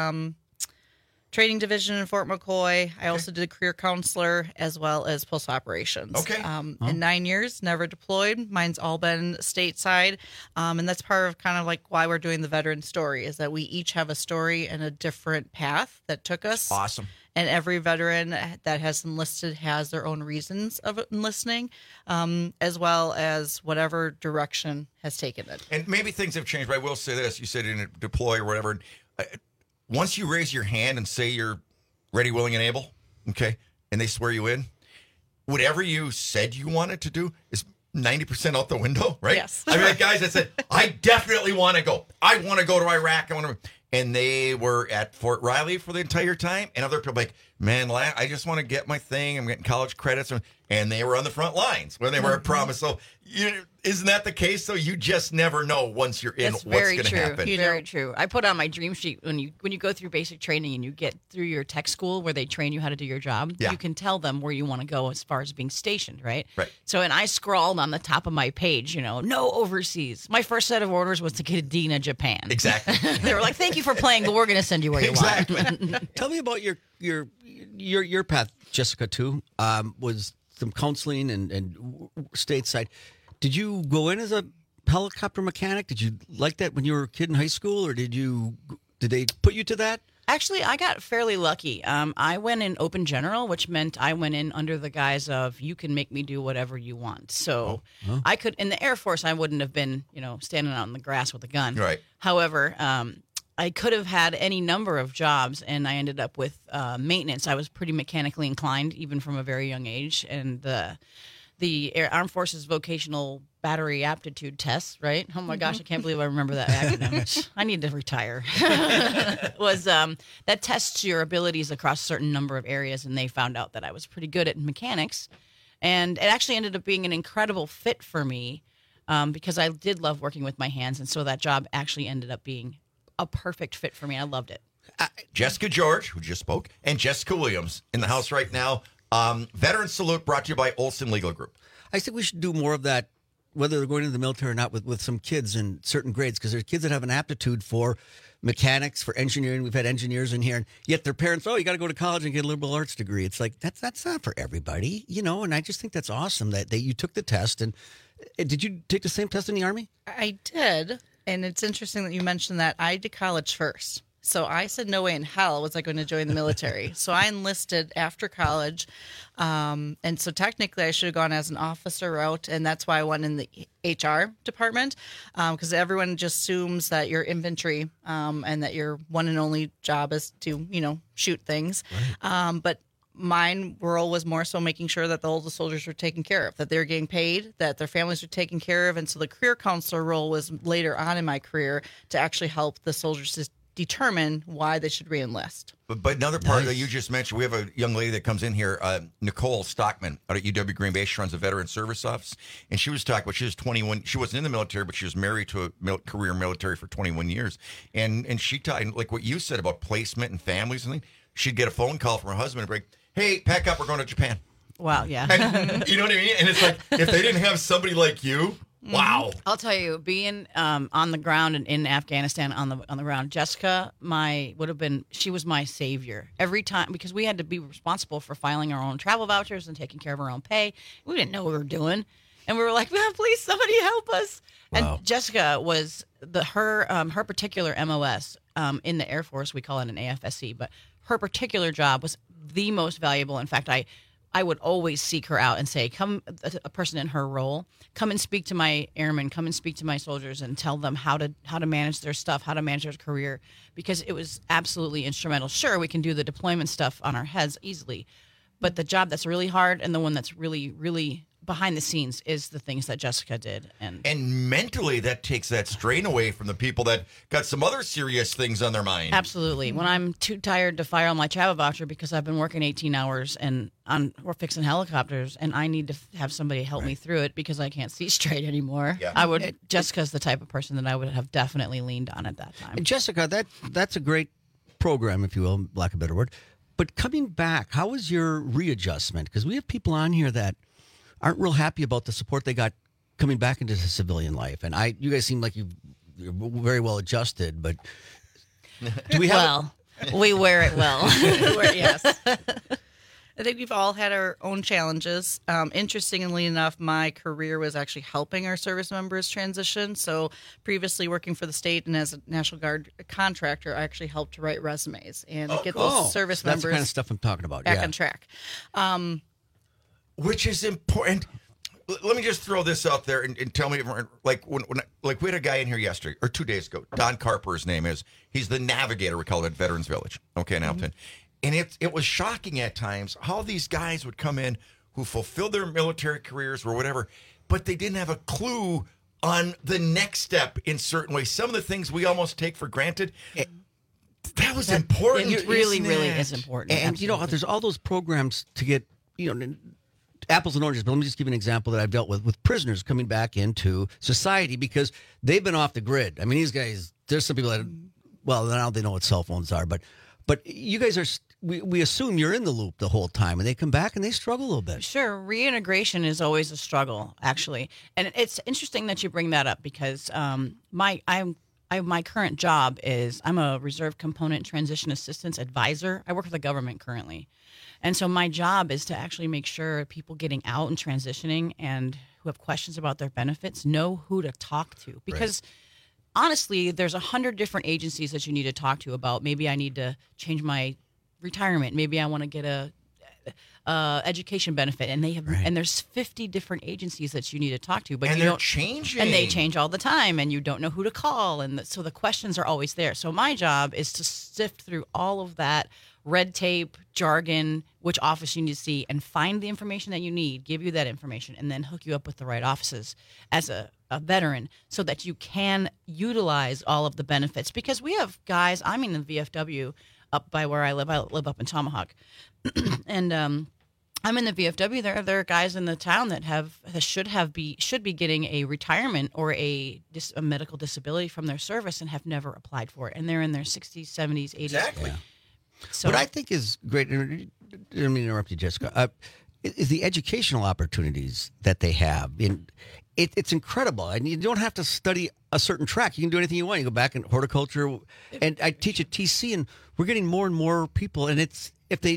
S5: Training Division in Fort McCoy. I also did career counselor as well as post operations.
S4: Okay.
S5: In 9 years, never deployed. Mine's all been stateside. And that's part of kind of like why we're doing the veteran story is that we each have a story and a different path that took us.
S4: Awesome.
S5: And every veteran that has enlisted has their own reasons of enlisting, as well as whatever direction has taken it.
S4: And maybe things have changed, but I will say this. You said in deploy or whatever. Once you raise your hand and say you're ready, willing, and able, okay, and they swear you in, whatever you said you wanted to do is 90% out the window, right?
S5: Yes.
S4: I mean, like guys that said, I definitely want to go. I want to go to Iraq. And they were at Fort Riley for the entire time. And other people like, man, I just want to get my thing. I'm getting college credits. And they were on the front lines when they were promised. So isn't that the case? So you just never know once you're in
S8: That's
S4: what's
S8: very
S4: going to
S8: true.
S4: happen.
S8: Very true. I put on my dream sheet when you go through basic training and you get through your tech school where they train you how to do your job.
S4: Yeah.
S8: You can tell them where you want to go as far as being stationed, right?
S4: Right.
S8: So, and I scrawled on the top of my page, no overseas. My first set of orders was to Kadena, Japan.
S4: Exactly.
S8: They were like, "Thank you for playing, but we're going to send you where you want."
S6: Tell me about your path, Jessica. Too was some counseling and stateside. Did you go in as a helicopter mechanic? Did you like that when you were a kid in high school, or did they put you to that?
S8: Actually, I got fairly lucky. I went in open general, which meant I went in under the guise of you can make me do whatever you want. So I could, in the Air Force, I wouldn't have been, standing out in the grass with a gun.
S4: Right.
S8: However, I could have had any number of jobs, and I ended up with maintenance. I was pretty mechanically inclined, even from a very young age, and the Armed Forces Vocational Battery Aptitude Test, right? Oh my gosh, I can't believe I remember that acronym. I need to retire. That tests your abilities across a certain number of areas, and they found out that I was pretty good at mechanics. And it actually ended up being an incredible fit for me because I did love working with my hands, and so that job actually ended up being a perfect fit for me. I loved it.
S4: Jessica George, who just spoke, and Jessica Williams in the house right now. Veteran Salute brought to you by Olson Legal Group.
S6: I think we should do more of that, whether they're going into the military or not, with some kids in certain grades, because there's kids that have an aptitude for mechanics, for engineering. We've had engineers in here, and yet their parents, you got to go to college and get a liberal arts degree. It's like, that's not for everybody, and I just think that's awesome that you took the test. And did you take the same test in the Army?
S5: I did. And it's interesting that you mentioned that. I did college first. So I said no way in hell was I going to join the military. So I enlisted after college. And so technically I should have gone as an officer route. And that's why I went in the HR department. Because everyone just assumes that you're infantry and that your one and only job is to, shoot things. Right. But mine role was more so making sure that all the soldiers were taken care of, that they were getting paid, that their families were taken care of. And so the career counselor role was later on in my career to actually help the soldiers determine why they should reenlist.
S4: But another part that you just mentioned, we have a young lady that comes in here, Nicole Stockman out at UW Green Bay. She runs a veteran service office, and she was talking about she was 21. She wasn't in the military, but she was married to a career military for 21 years. And she talked, like what you said about placement and families and things. She'd get a phone call from her husband and break, "Hey, pack up, we're going to Japan."
S8: Wow, yeah.
S4: And, you know what I mean? And it's like, if they didn't have somebody like you, wow.
S8: I'll tell you, being on the ground and in Afghanistan on the ground, Jessica, she was my savior every time, because we had to be responsible for filing our own travel vouchers and taking care of our own pay. We didn't know what we were doing, and we were like, "Man, please, somebody help us!" Wow. And Jessica was her particular MOS in the Air Force. We call it an AFSC, but her particular job was the most valuable. In fact, I would always seek her out and say, come, a person in her role, come and speak to my airmen, come and speak to my soldiers and tell them how to manage their stuff, how to manage their career, because it was absolutely instrumental. Sure, we can do the deployment stuff on our heads easily, but the job that's really hard and the one that's really, really behind the scenes is the things that Jessica did. And
S4: mentally, that takes that strain away from the people that got some other serious things on their mind.
S8: Absolutely. When I'm too tired to file my travel voucher because I've been working 18 hours and we're fixing helicopters and I need to have somebody help me through it because I can't see straight anymore. Yeah. Jessica's the type of person that I would have definitely leaned on at that time.
S6: And Jessica, that's a great program, if you will, lack of a better word. But coming back, how was your readjustment? Because we have people on here that aren't real happy about the support they got coming back into civilian life. And you guys seem like you're very well adjusted, but do we have...
S8: Well, we wear it well.
S5: Yes. I think we've all had our own challenges. Interestingly enough, my career was actually helping our service members transition. So previously working for the state and as a National Guard contractor, I actually helped to write resumes and get those service members
S6: that's the kind of stuff I'm talking about.
S5: Back on track.
S4: Which is important. Let me just throw this out there and tell me, like when we had a guy in here yesterday or 2 days ago. Don Carper, his name is. He's the navigator. We call it Veterans Village. Okay, in Alton, and it was shocking at times how these guys would come in who fulfilled their military careers or whatever, but they didn't have a clue on the next step in certain ways. Some of the things we almost take for granted. That was important.
S8: It really is important.
S6: And you know, there's all those programs to get apples and oranges, but let me just give you an example that I've dealt with prisoners coming back into society because they've been off the grid. I mean, these guys, there's some people that, well, now they know what cell phones are, but you guys are, we assume you're in the loop the whole time, and they come back and they struggle a little bit.
S8: Sure. Reintegration is always a struggle, actually. And it's interesting that you bring that up because my current job is I'm a Reserve Component Transition Assistance Advisor. I work for the government currently. And so my job is to actually make sure people getting out and transitioning and who have questions about their benefits know who to talk to. Because honestly, there's 100 different agencies that you need to talk to about. Maybe I need to change my retirement. Maybe I want to get a education benefit, and they have, and there's 50 different agencies that you need to talk to. But
S4: and they're changing,
S8: and they change all the time, and you don't know who to call, and so the questions are always there. So my job is to sift through all of that red tape, jargon, which office you need to see, and find the information that you need, give you that information, and then hook you up with the right offices as a veteran so that you can utilize all of the benefits. Because we have guys, I'm in the VFW up by where I live up in Tomahawk, and I'm in the VFW. There are guys in the town that should be getting a retirement or a medical disability from their service and have never applied for it, and they're in their 60s, 70s, 80s.
S4: Exactly.
S6: Yeah. So, what I think is great, I didn't mean to interrupt you, Jessica, is the educational opportunities that they have. It's incredible. And you don't have to study a certain track. You can do anything you want. You go back in horticulture. And I teach at TC, and we're getting more and more people. And it's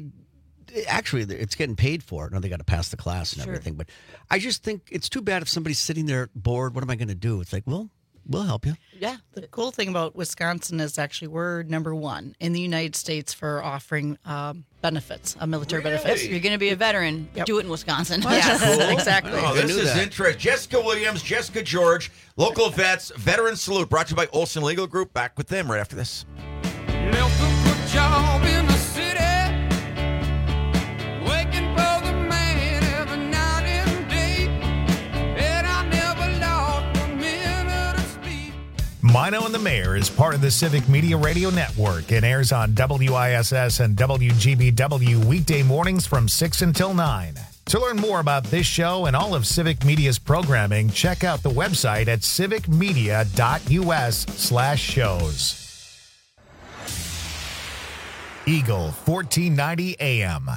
S6: getting paid for it. Now they got to pass the class and everything. But I just think it's too bad if somebody's sitting there bored. What am I going to do? It's like, well, we'll help you.
S5: Yeah. The cool thing about Wisconsin is actually we're number one in the United States for offering benefits, military benefits.
S8: If you're going to be a veteran, do it in Wisconsin.
S5: Well, yes, cool. Exactly.
S4: Oh, this is interesting. Jessica Williams, Jessica George, Local Vets, Veteran Salute, brought to you by Olson Legal Group. Back with them right after this.
S7: Left a good job in the city, working for the man every night and day, and I never lost a minute of sleep.
S1: Rhino and the Mayor is part of the Civic Media Radio Network and airs on WISS and WGBW weekday mornings from 6 until 9. To learn more about this show and all of Civic Media's programming, check out the website at civicmedia.us/shows. Eagle 1490 AM.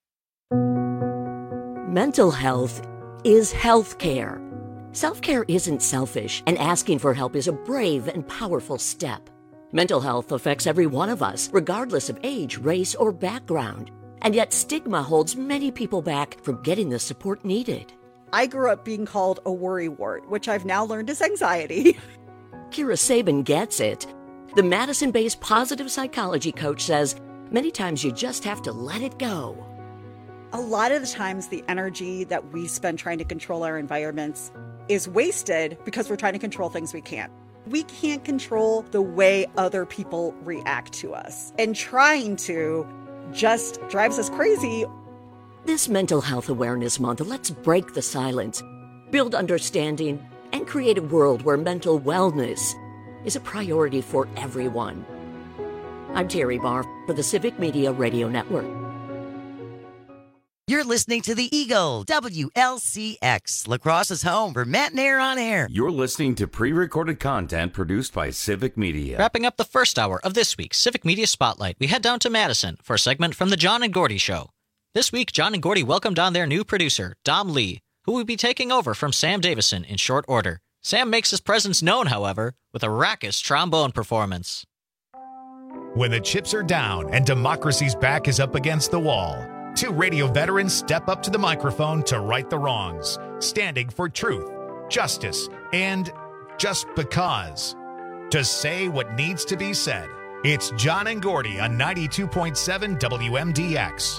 S19: Mental health is health care. Self-care isn't selfish, and asking for help is a brave and powerful step. Mental health affects every one of us, regardless of age, race, or background. And yet stigma holds many people back from getting the support needed.
S9: I grew up being called a worrywart, which I've now learned is anxiety.
S19: Kira Sabin gets it. The Madison-based positive psychology coach says many times you just have to let it go.
S9: A lot of the times the energy that we spend trying to control our environments is wasted because we're trying to control things we can't. We can't control the way other people react to us. And trying to just drives us crazy.
S19: This Mental Health Awareness Month, let's break the silence, build understanding, and create a world where mental wellness is a priority for everyone. I'm Terry Barr for the Civic Media Radio Network.
S15: You're listening to the Eagle, WLCX, La Crosse's home for Matt Nair on Air.
S13: You're listening to pre-recorded content produced by Civic Media.
S14: Wrapping up the first hour of this week's Civic Media Spotlight, we head down to Madison for a segment from the John and Gordy Show. This week, John and Gordy welcomed on their new producer, Dom Lee, who will be taking over from Sam Davison in short order. Sam makes his presence known, however, with a raucous trombone performance.
S1: When the chips are down and democracy's back is up against the wall, two radio veterans step up to the microphone to right the wrongs, standing for truth, justice, and just because. To say what needs to be said. It's John and Gordy on 92.7 WMDX.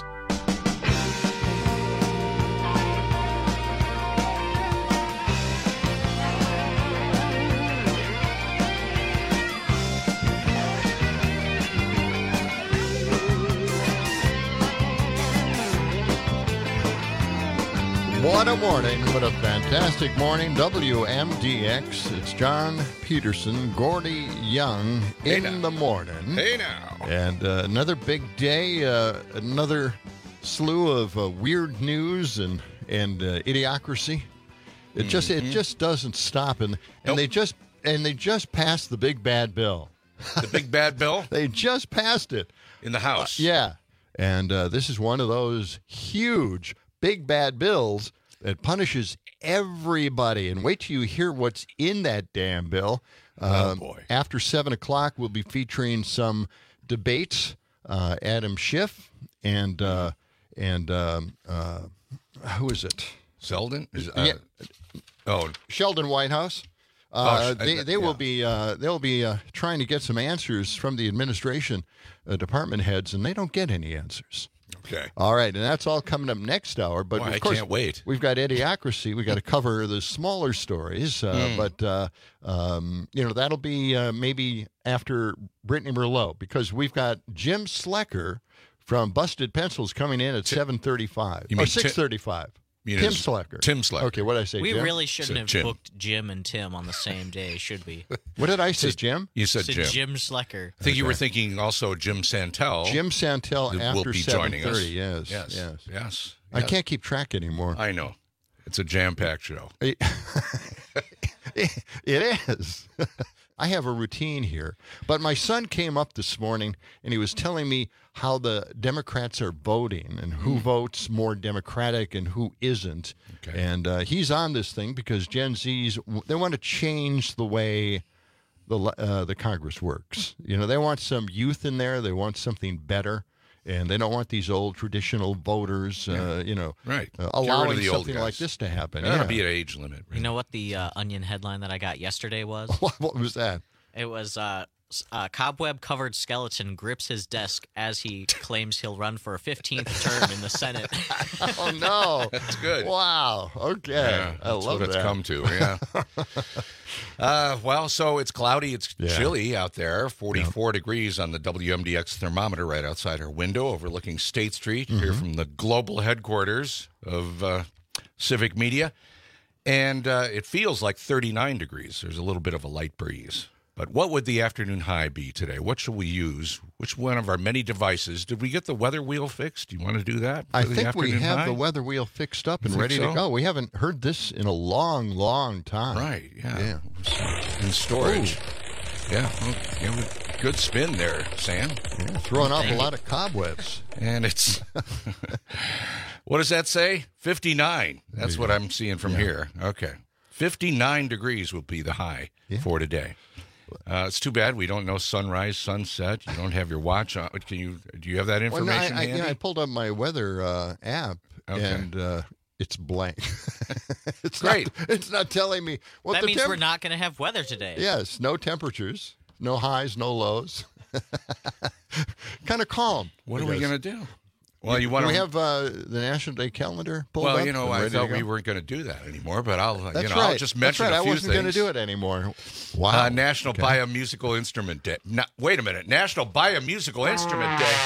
S10: What a morning. What a fantastic morning. WMDX. It's John Peterson, Gordy Young in the morning.
S16: Hey now.
S10: And another big day, another slew of weird news and idiocracy. It just doesn't stop. And they just passed the big bad bill.
S16: The big bad bill?
S10: They just passed it.
S16: In the House.
S10: Yeah. And this is one of those huge big bad bills that punishes everybody. And wait till you hear what's in that damn bill.
S16: Oh, boy.
S10: After 7 o'clock, we'll be featuring some debates. Adam Schiff and who is it?
S16: Selden?
S10: Sheldon Whitehouse. They'll be trying to get some answers from the administration department heads, and they don't get any answers.
S16: Okay.
S10: All right, and that's all coming up next hour. But
S16: Boy,
S10: of course,
S16: I can't wait.
S10: We've got Idiocracy. We got to cover the smaller stories, but that'll be maybe after Brittany Merlot, because we've got Jim Slecker from Busted Pencils coming in at 7:35 or 6:35. Tim Slecker.
S16: Tim Slecker.
S10: Okay, what did I say,
S14: We
S10: Jim?
S14: really shouldn't have booked Jim and Tim on the same day, should we?
S10: What did I say, Jim?
S16: You said Jim.
S14: Jim Slecker.
S16: I think you were thinking also Jim Santel.
S10: Jim Santel
S16: will
S10: after
S16: be joining us.
S10: 7:30. Yes. I
S16: Yes.
S10: can't keep track anymore.
S16: I know. It's a jam-packed show.
S10: It is. I have a routine here. But my son came up this morning, and he was telling me how the Democrats are voting and who votes more Democratic and who isn't.
S16: Okay.
S10: And he's on this thing because Gen Zs, they want to change the way the Congress works. You know, they want some youth in there. They want something better. And they don't want these old traditional voters,
S16: Right.
S10: allowing
S16: the old
S10: something
S16: guys.
S10: like this to happen.
S16: There ought to be an age limit.
S14: You know what the Onion headline that I got yesterday was?
S10: What was that?
S14: It was cobweb-covered skeleton grips his desk as he claims he'll run for a 15th term in the Senate.
S10: Oh, no.
S16: That's good.
S10: Wow. Okay.
S16: Yeah,
S10: I love
S16: what
S10: that.
S16: it's come to, yeah. Well, so it's cloudy. It's chilly out there. 44 degrees on the WMDX thermometer right outside our window overlooking State Street here from the global headquarters of Civic Media. And it feels like 39 degrees. There's a little bit of a light breeze. But what would the afternoon high be today? What should we use? Which one of our many devices? Did we get the weather wheel fixed? Do you want to do that?
S10: I
S16: for the
S10: think we
S16: afternoon
S10: have
S16: high?
S10: the weather wheel fixed up and
S16: You think
S10: ready
S16: so?
S10: to go. We haven't heard this in a long, long time.
S16: Right, yeah. In storage. Yeah. Well, good spin there, Sam.
S10: Yeah, throwing off a lot of cobwebs.
S16: And it's, what does that say? 59. That's what I'm seeing from here. Okay. 59 degrees will be the high for today. It's too bad we don't know sunrise, sunset. You don't have your watch on. Do you have that information handy?
S10: I pulled up my weather app, and it's blank. It's
S16: great.
S10: It's not telling me what
S14: that
S10: the
S14: means we're not going to have weather today.
S10: Yes, no temperatures, no highs, no lows. Kind of calm.
S16: What are we going to do? Well, you want
S10: to? We
S16: to
S10: have the National Day calendar pulled up.
S16: Well, you know,
S10: and
S16: I
S10: ready to
S16: thought
S10: go?
S16: we weren't going to do that anymore, but I'll
S10: I'll
S16: just mention
S10: That's right.
S16: a few
S10: I wasn't going to
S16: things.
S10: do it anymore. Wow.
S16: National Buy a Musical Instrument Day. No, wait a minute. National Buy a Musical Instrument Day.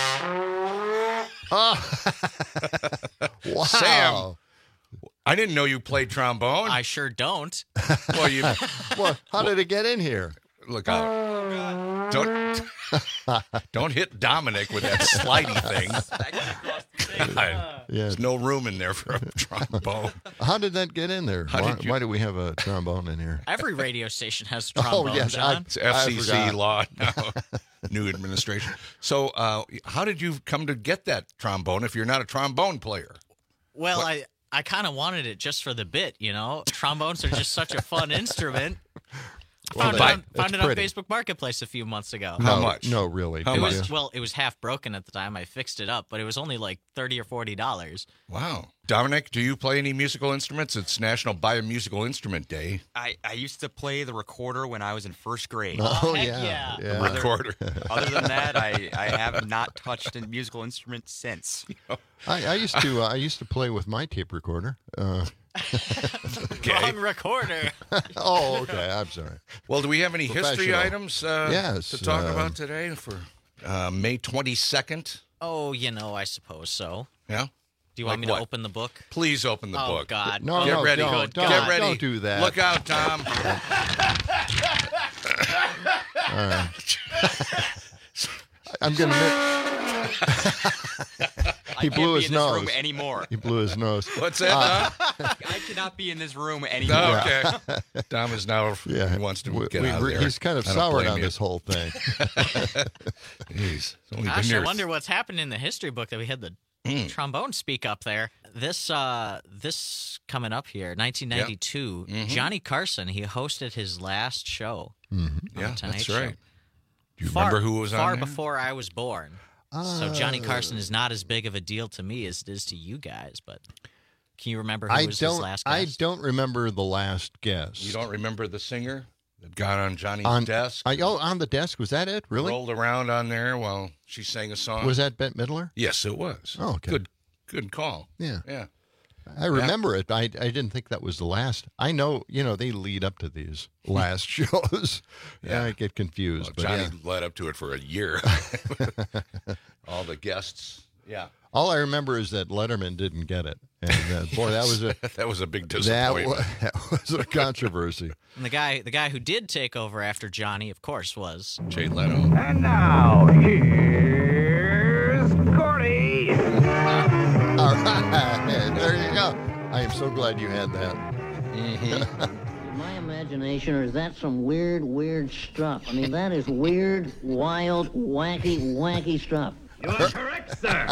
S10: Wow.
S16: Sam, I didn't know you played trombone.
S14: I sure don't.
S16: Well,
S10: well, how did it get in here?
S16: Look out. Don't hit Dominic with that slidey thing. God, There's no room in there for a trombone.
S10: How did that get in there? Why do we have a trombone in here?
S14: Every radio station has a trombone,
S10: yes,
S14: John.
S16: It's FCC law now. New administration. So how did you come to get that trombone if you're not a trombone player?
S14: Well, I kind of wanted it just for the bit, you know. Trombones are just such a fun instrument. Found it on Facebook Marketplace a few months ago.
S16: How much?
S10: No, really.
S16: How much?
S14: Well, it was half broken at the time. I fixed it up, but it was only like $30 or $40.
S16: Wow. Dominic, do you play any musical instruments? It's National Buy a Musical Instrument Day.
S2: I used to play the recorder when I was in first grade.
S10: Oh,
S14: heck
S10: yeah.
S16: The recorder.
S2: Other than that, I have not touched a musical instrument since.
S10: I used to play with my tape recorder.
S14: Wrong recorder.
S10: Oh, okay. I'm sorry.
S16: Well, do we have any history
S10: Professional.
S16: items
S10: Yes,
S16: to talk about today for May 22nd?
S14: Oh, I suppose so.
S16: Yeah?
S14: Do you want me to open the book?
S16: Please open the book.
S14: Oh, God.
S10: No,
S16: Get ready.
S10: Don't,
S16: Get ready.
S10: Don't do that.
S16: Look out, Tom.
S10: I'm going to... He blew his nose.
S2: Room anymore.
S10: He blew his nose.
S16: What's that, Tom?
S2: I cannot be in this room anymore.
S16: Okay. Tom is now he wants to get out of there.
S10: He's kind of
S16: I don't
S10: soured
S16: blame
S10: on
S16: you.
S10: this whole thing.
S16: Jeez. It's only been
S14: Gosh, I
S16: here.
S14: wonder what's happened in the history book that we had the trombone speak up there. This coming up here, 1992, Johnny Carson, he hosted his last show.
S10: Mm-hmm.
S16: Yeah,
S14: Tonight
S16: that's
S14: Show.
S16: right. Do you remember who was on
S14: Far
S16: there?
S14: before I was born. So Johnny Carson is not as big of a deal to me as it is to you guys, but can you remember who was his last guest?
S10: I don't remember the last guest.
S16: You don't remember the singer that got on Johnny's desk?
S10: On the desk? Was that it? Really?
S16: Rolled around on there while she sang a song?
S10: Was that Bette Midler?
S16: Yes, it was.
S10: Oh, okay.
S16: Good call.
S10: Yeah.
S16: Yeah.
S10: I remember it. I didn't think that was the last. I know, they lead up to these last shows.
S16: Yeah.
S10: I get confused.
S16: Well,
S10: but
S16: Johnny led up to it for a year. All the guests. Yeah.
S10: All I remember is that Letterman didn't get it. And boy, that was a
S16: that was a big disappointment.
S10: That was a controversy.
S14: And the guy who did take over after Johnny, of course, was
S16: Jay Leno.
S7: And now, here's Gordy.
S10: All right, there you go. I am so glad you had that.
S3: My imagination, or is that some weird stuff? I mean, that is weird, wild, wacky stuff.
S7: You are correct, sir.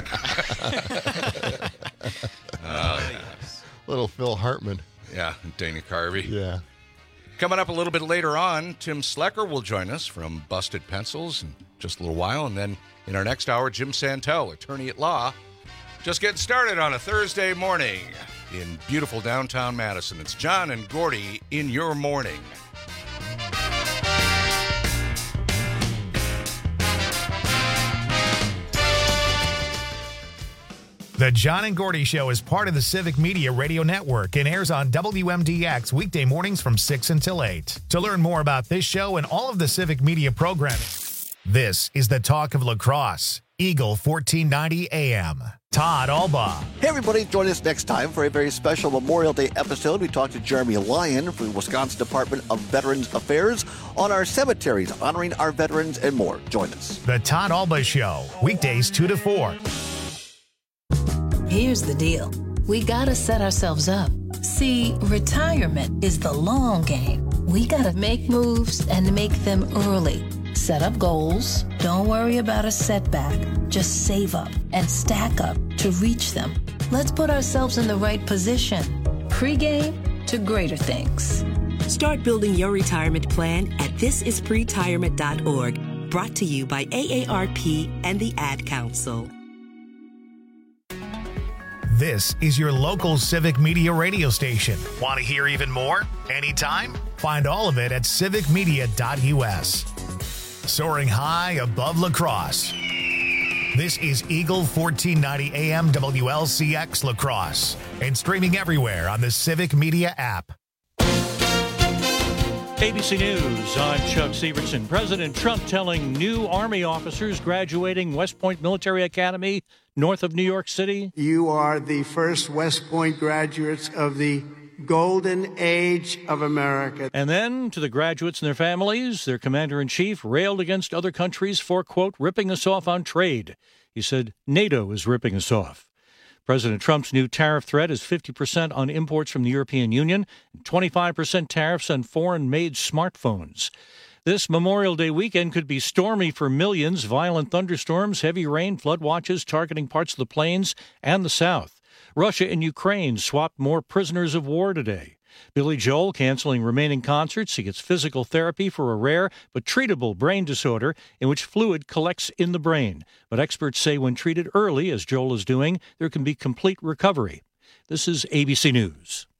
S10: Little Phil Hartman.
S16: Yeah, Dana Carvey.
S10: Yeah.
S16: Coming up a little bit later on, Tim Slecker will join us from Busted Pencils in just a little while. And then in our next hour, Jim Santel, attorney at law. Just getting started on a Thursday morning in beautiful downtown Madison. It's John and Gordy in your morning.
S1: The John and Gordy Show is part of the Civic Media Radio Network and airs on WMDX weekday mornings from 6 until 8. To learn more about this show and all of the Civic Media programming, this is the Talk of La Crosse. Eagle 1490 AM. Todd Alba.
S17: Hey, everybody, join us next time for a very special Memorial Day episode. We talked to Jeremy Lyon from the Wisconsin Department of Veterans Affairs on our cemeteries, honoring our veterans and more. Join us.
S1: The Todd Alba Show, weekdays 2 to 4.
S18: Here's the deal. We gotta set ourselves up. See, retirement is the long game. We gotta make moves and make them early. Set up goals. Don't worry about a setback. Just save up and stack up to reach them. Let's put ourselves in the right position. Pre-game to greater things.
S20: Start building your retirement plan at thisispretirement.org. Brought to you by AARP and the Ad Council.
S1: This is your local Civic Media radio station. Want to hear even more? Anytime? Find all of it at civicmedia.us. Soaring high above La Crosse. This is Eagle 1490 AM WLCX La Crosse and streaming everywhere on the Civic Media app.
S21: ABC News, I'm Chuck Severson. President Trump telling new Army officers graduating West Point Military Academy north of New York City.
S22: You are the first West Point graduates of the golden age of America.
S21: And then to the graduates and their families, their commander-in-chief railed against other countries for, quote, ripping us off on trade. He said NATO is ripping us off. President Trump's new tariff threat is 50% on imports from the European Union and 25% tariffs on foreign-made smartphones. This Memorial Day weekend could be stormy for millions. Violent thunderstorms, heavy rain, flood watches targeting parts of the plains and the South. Russia and Ukraine swapped more prisoners of war today. Billy Joel canceling remaining concerts. He gets physical therapy for a rare but treatable brain disorder in which fluid collects in the brain. But experts say when treated early, as Joel is doing, there can be complete recovery. This is ABC News.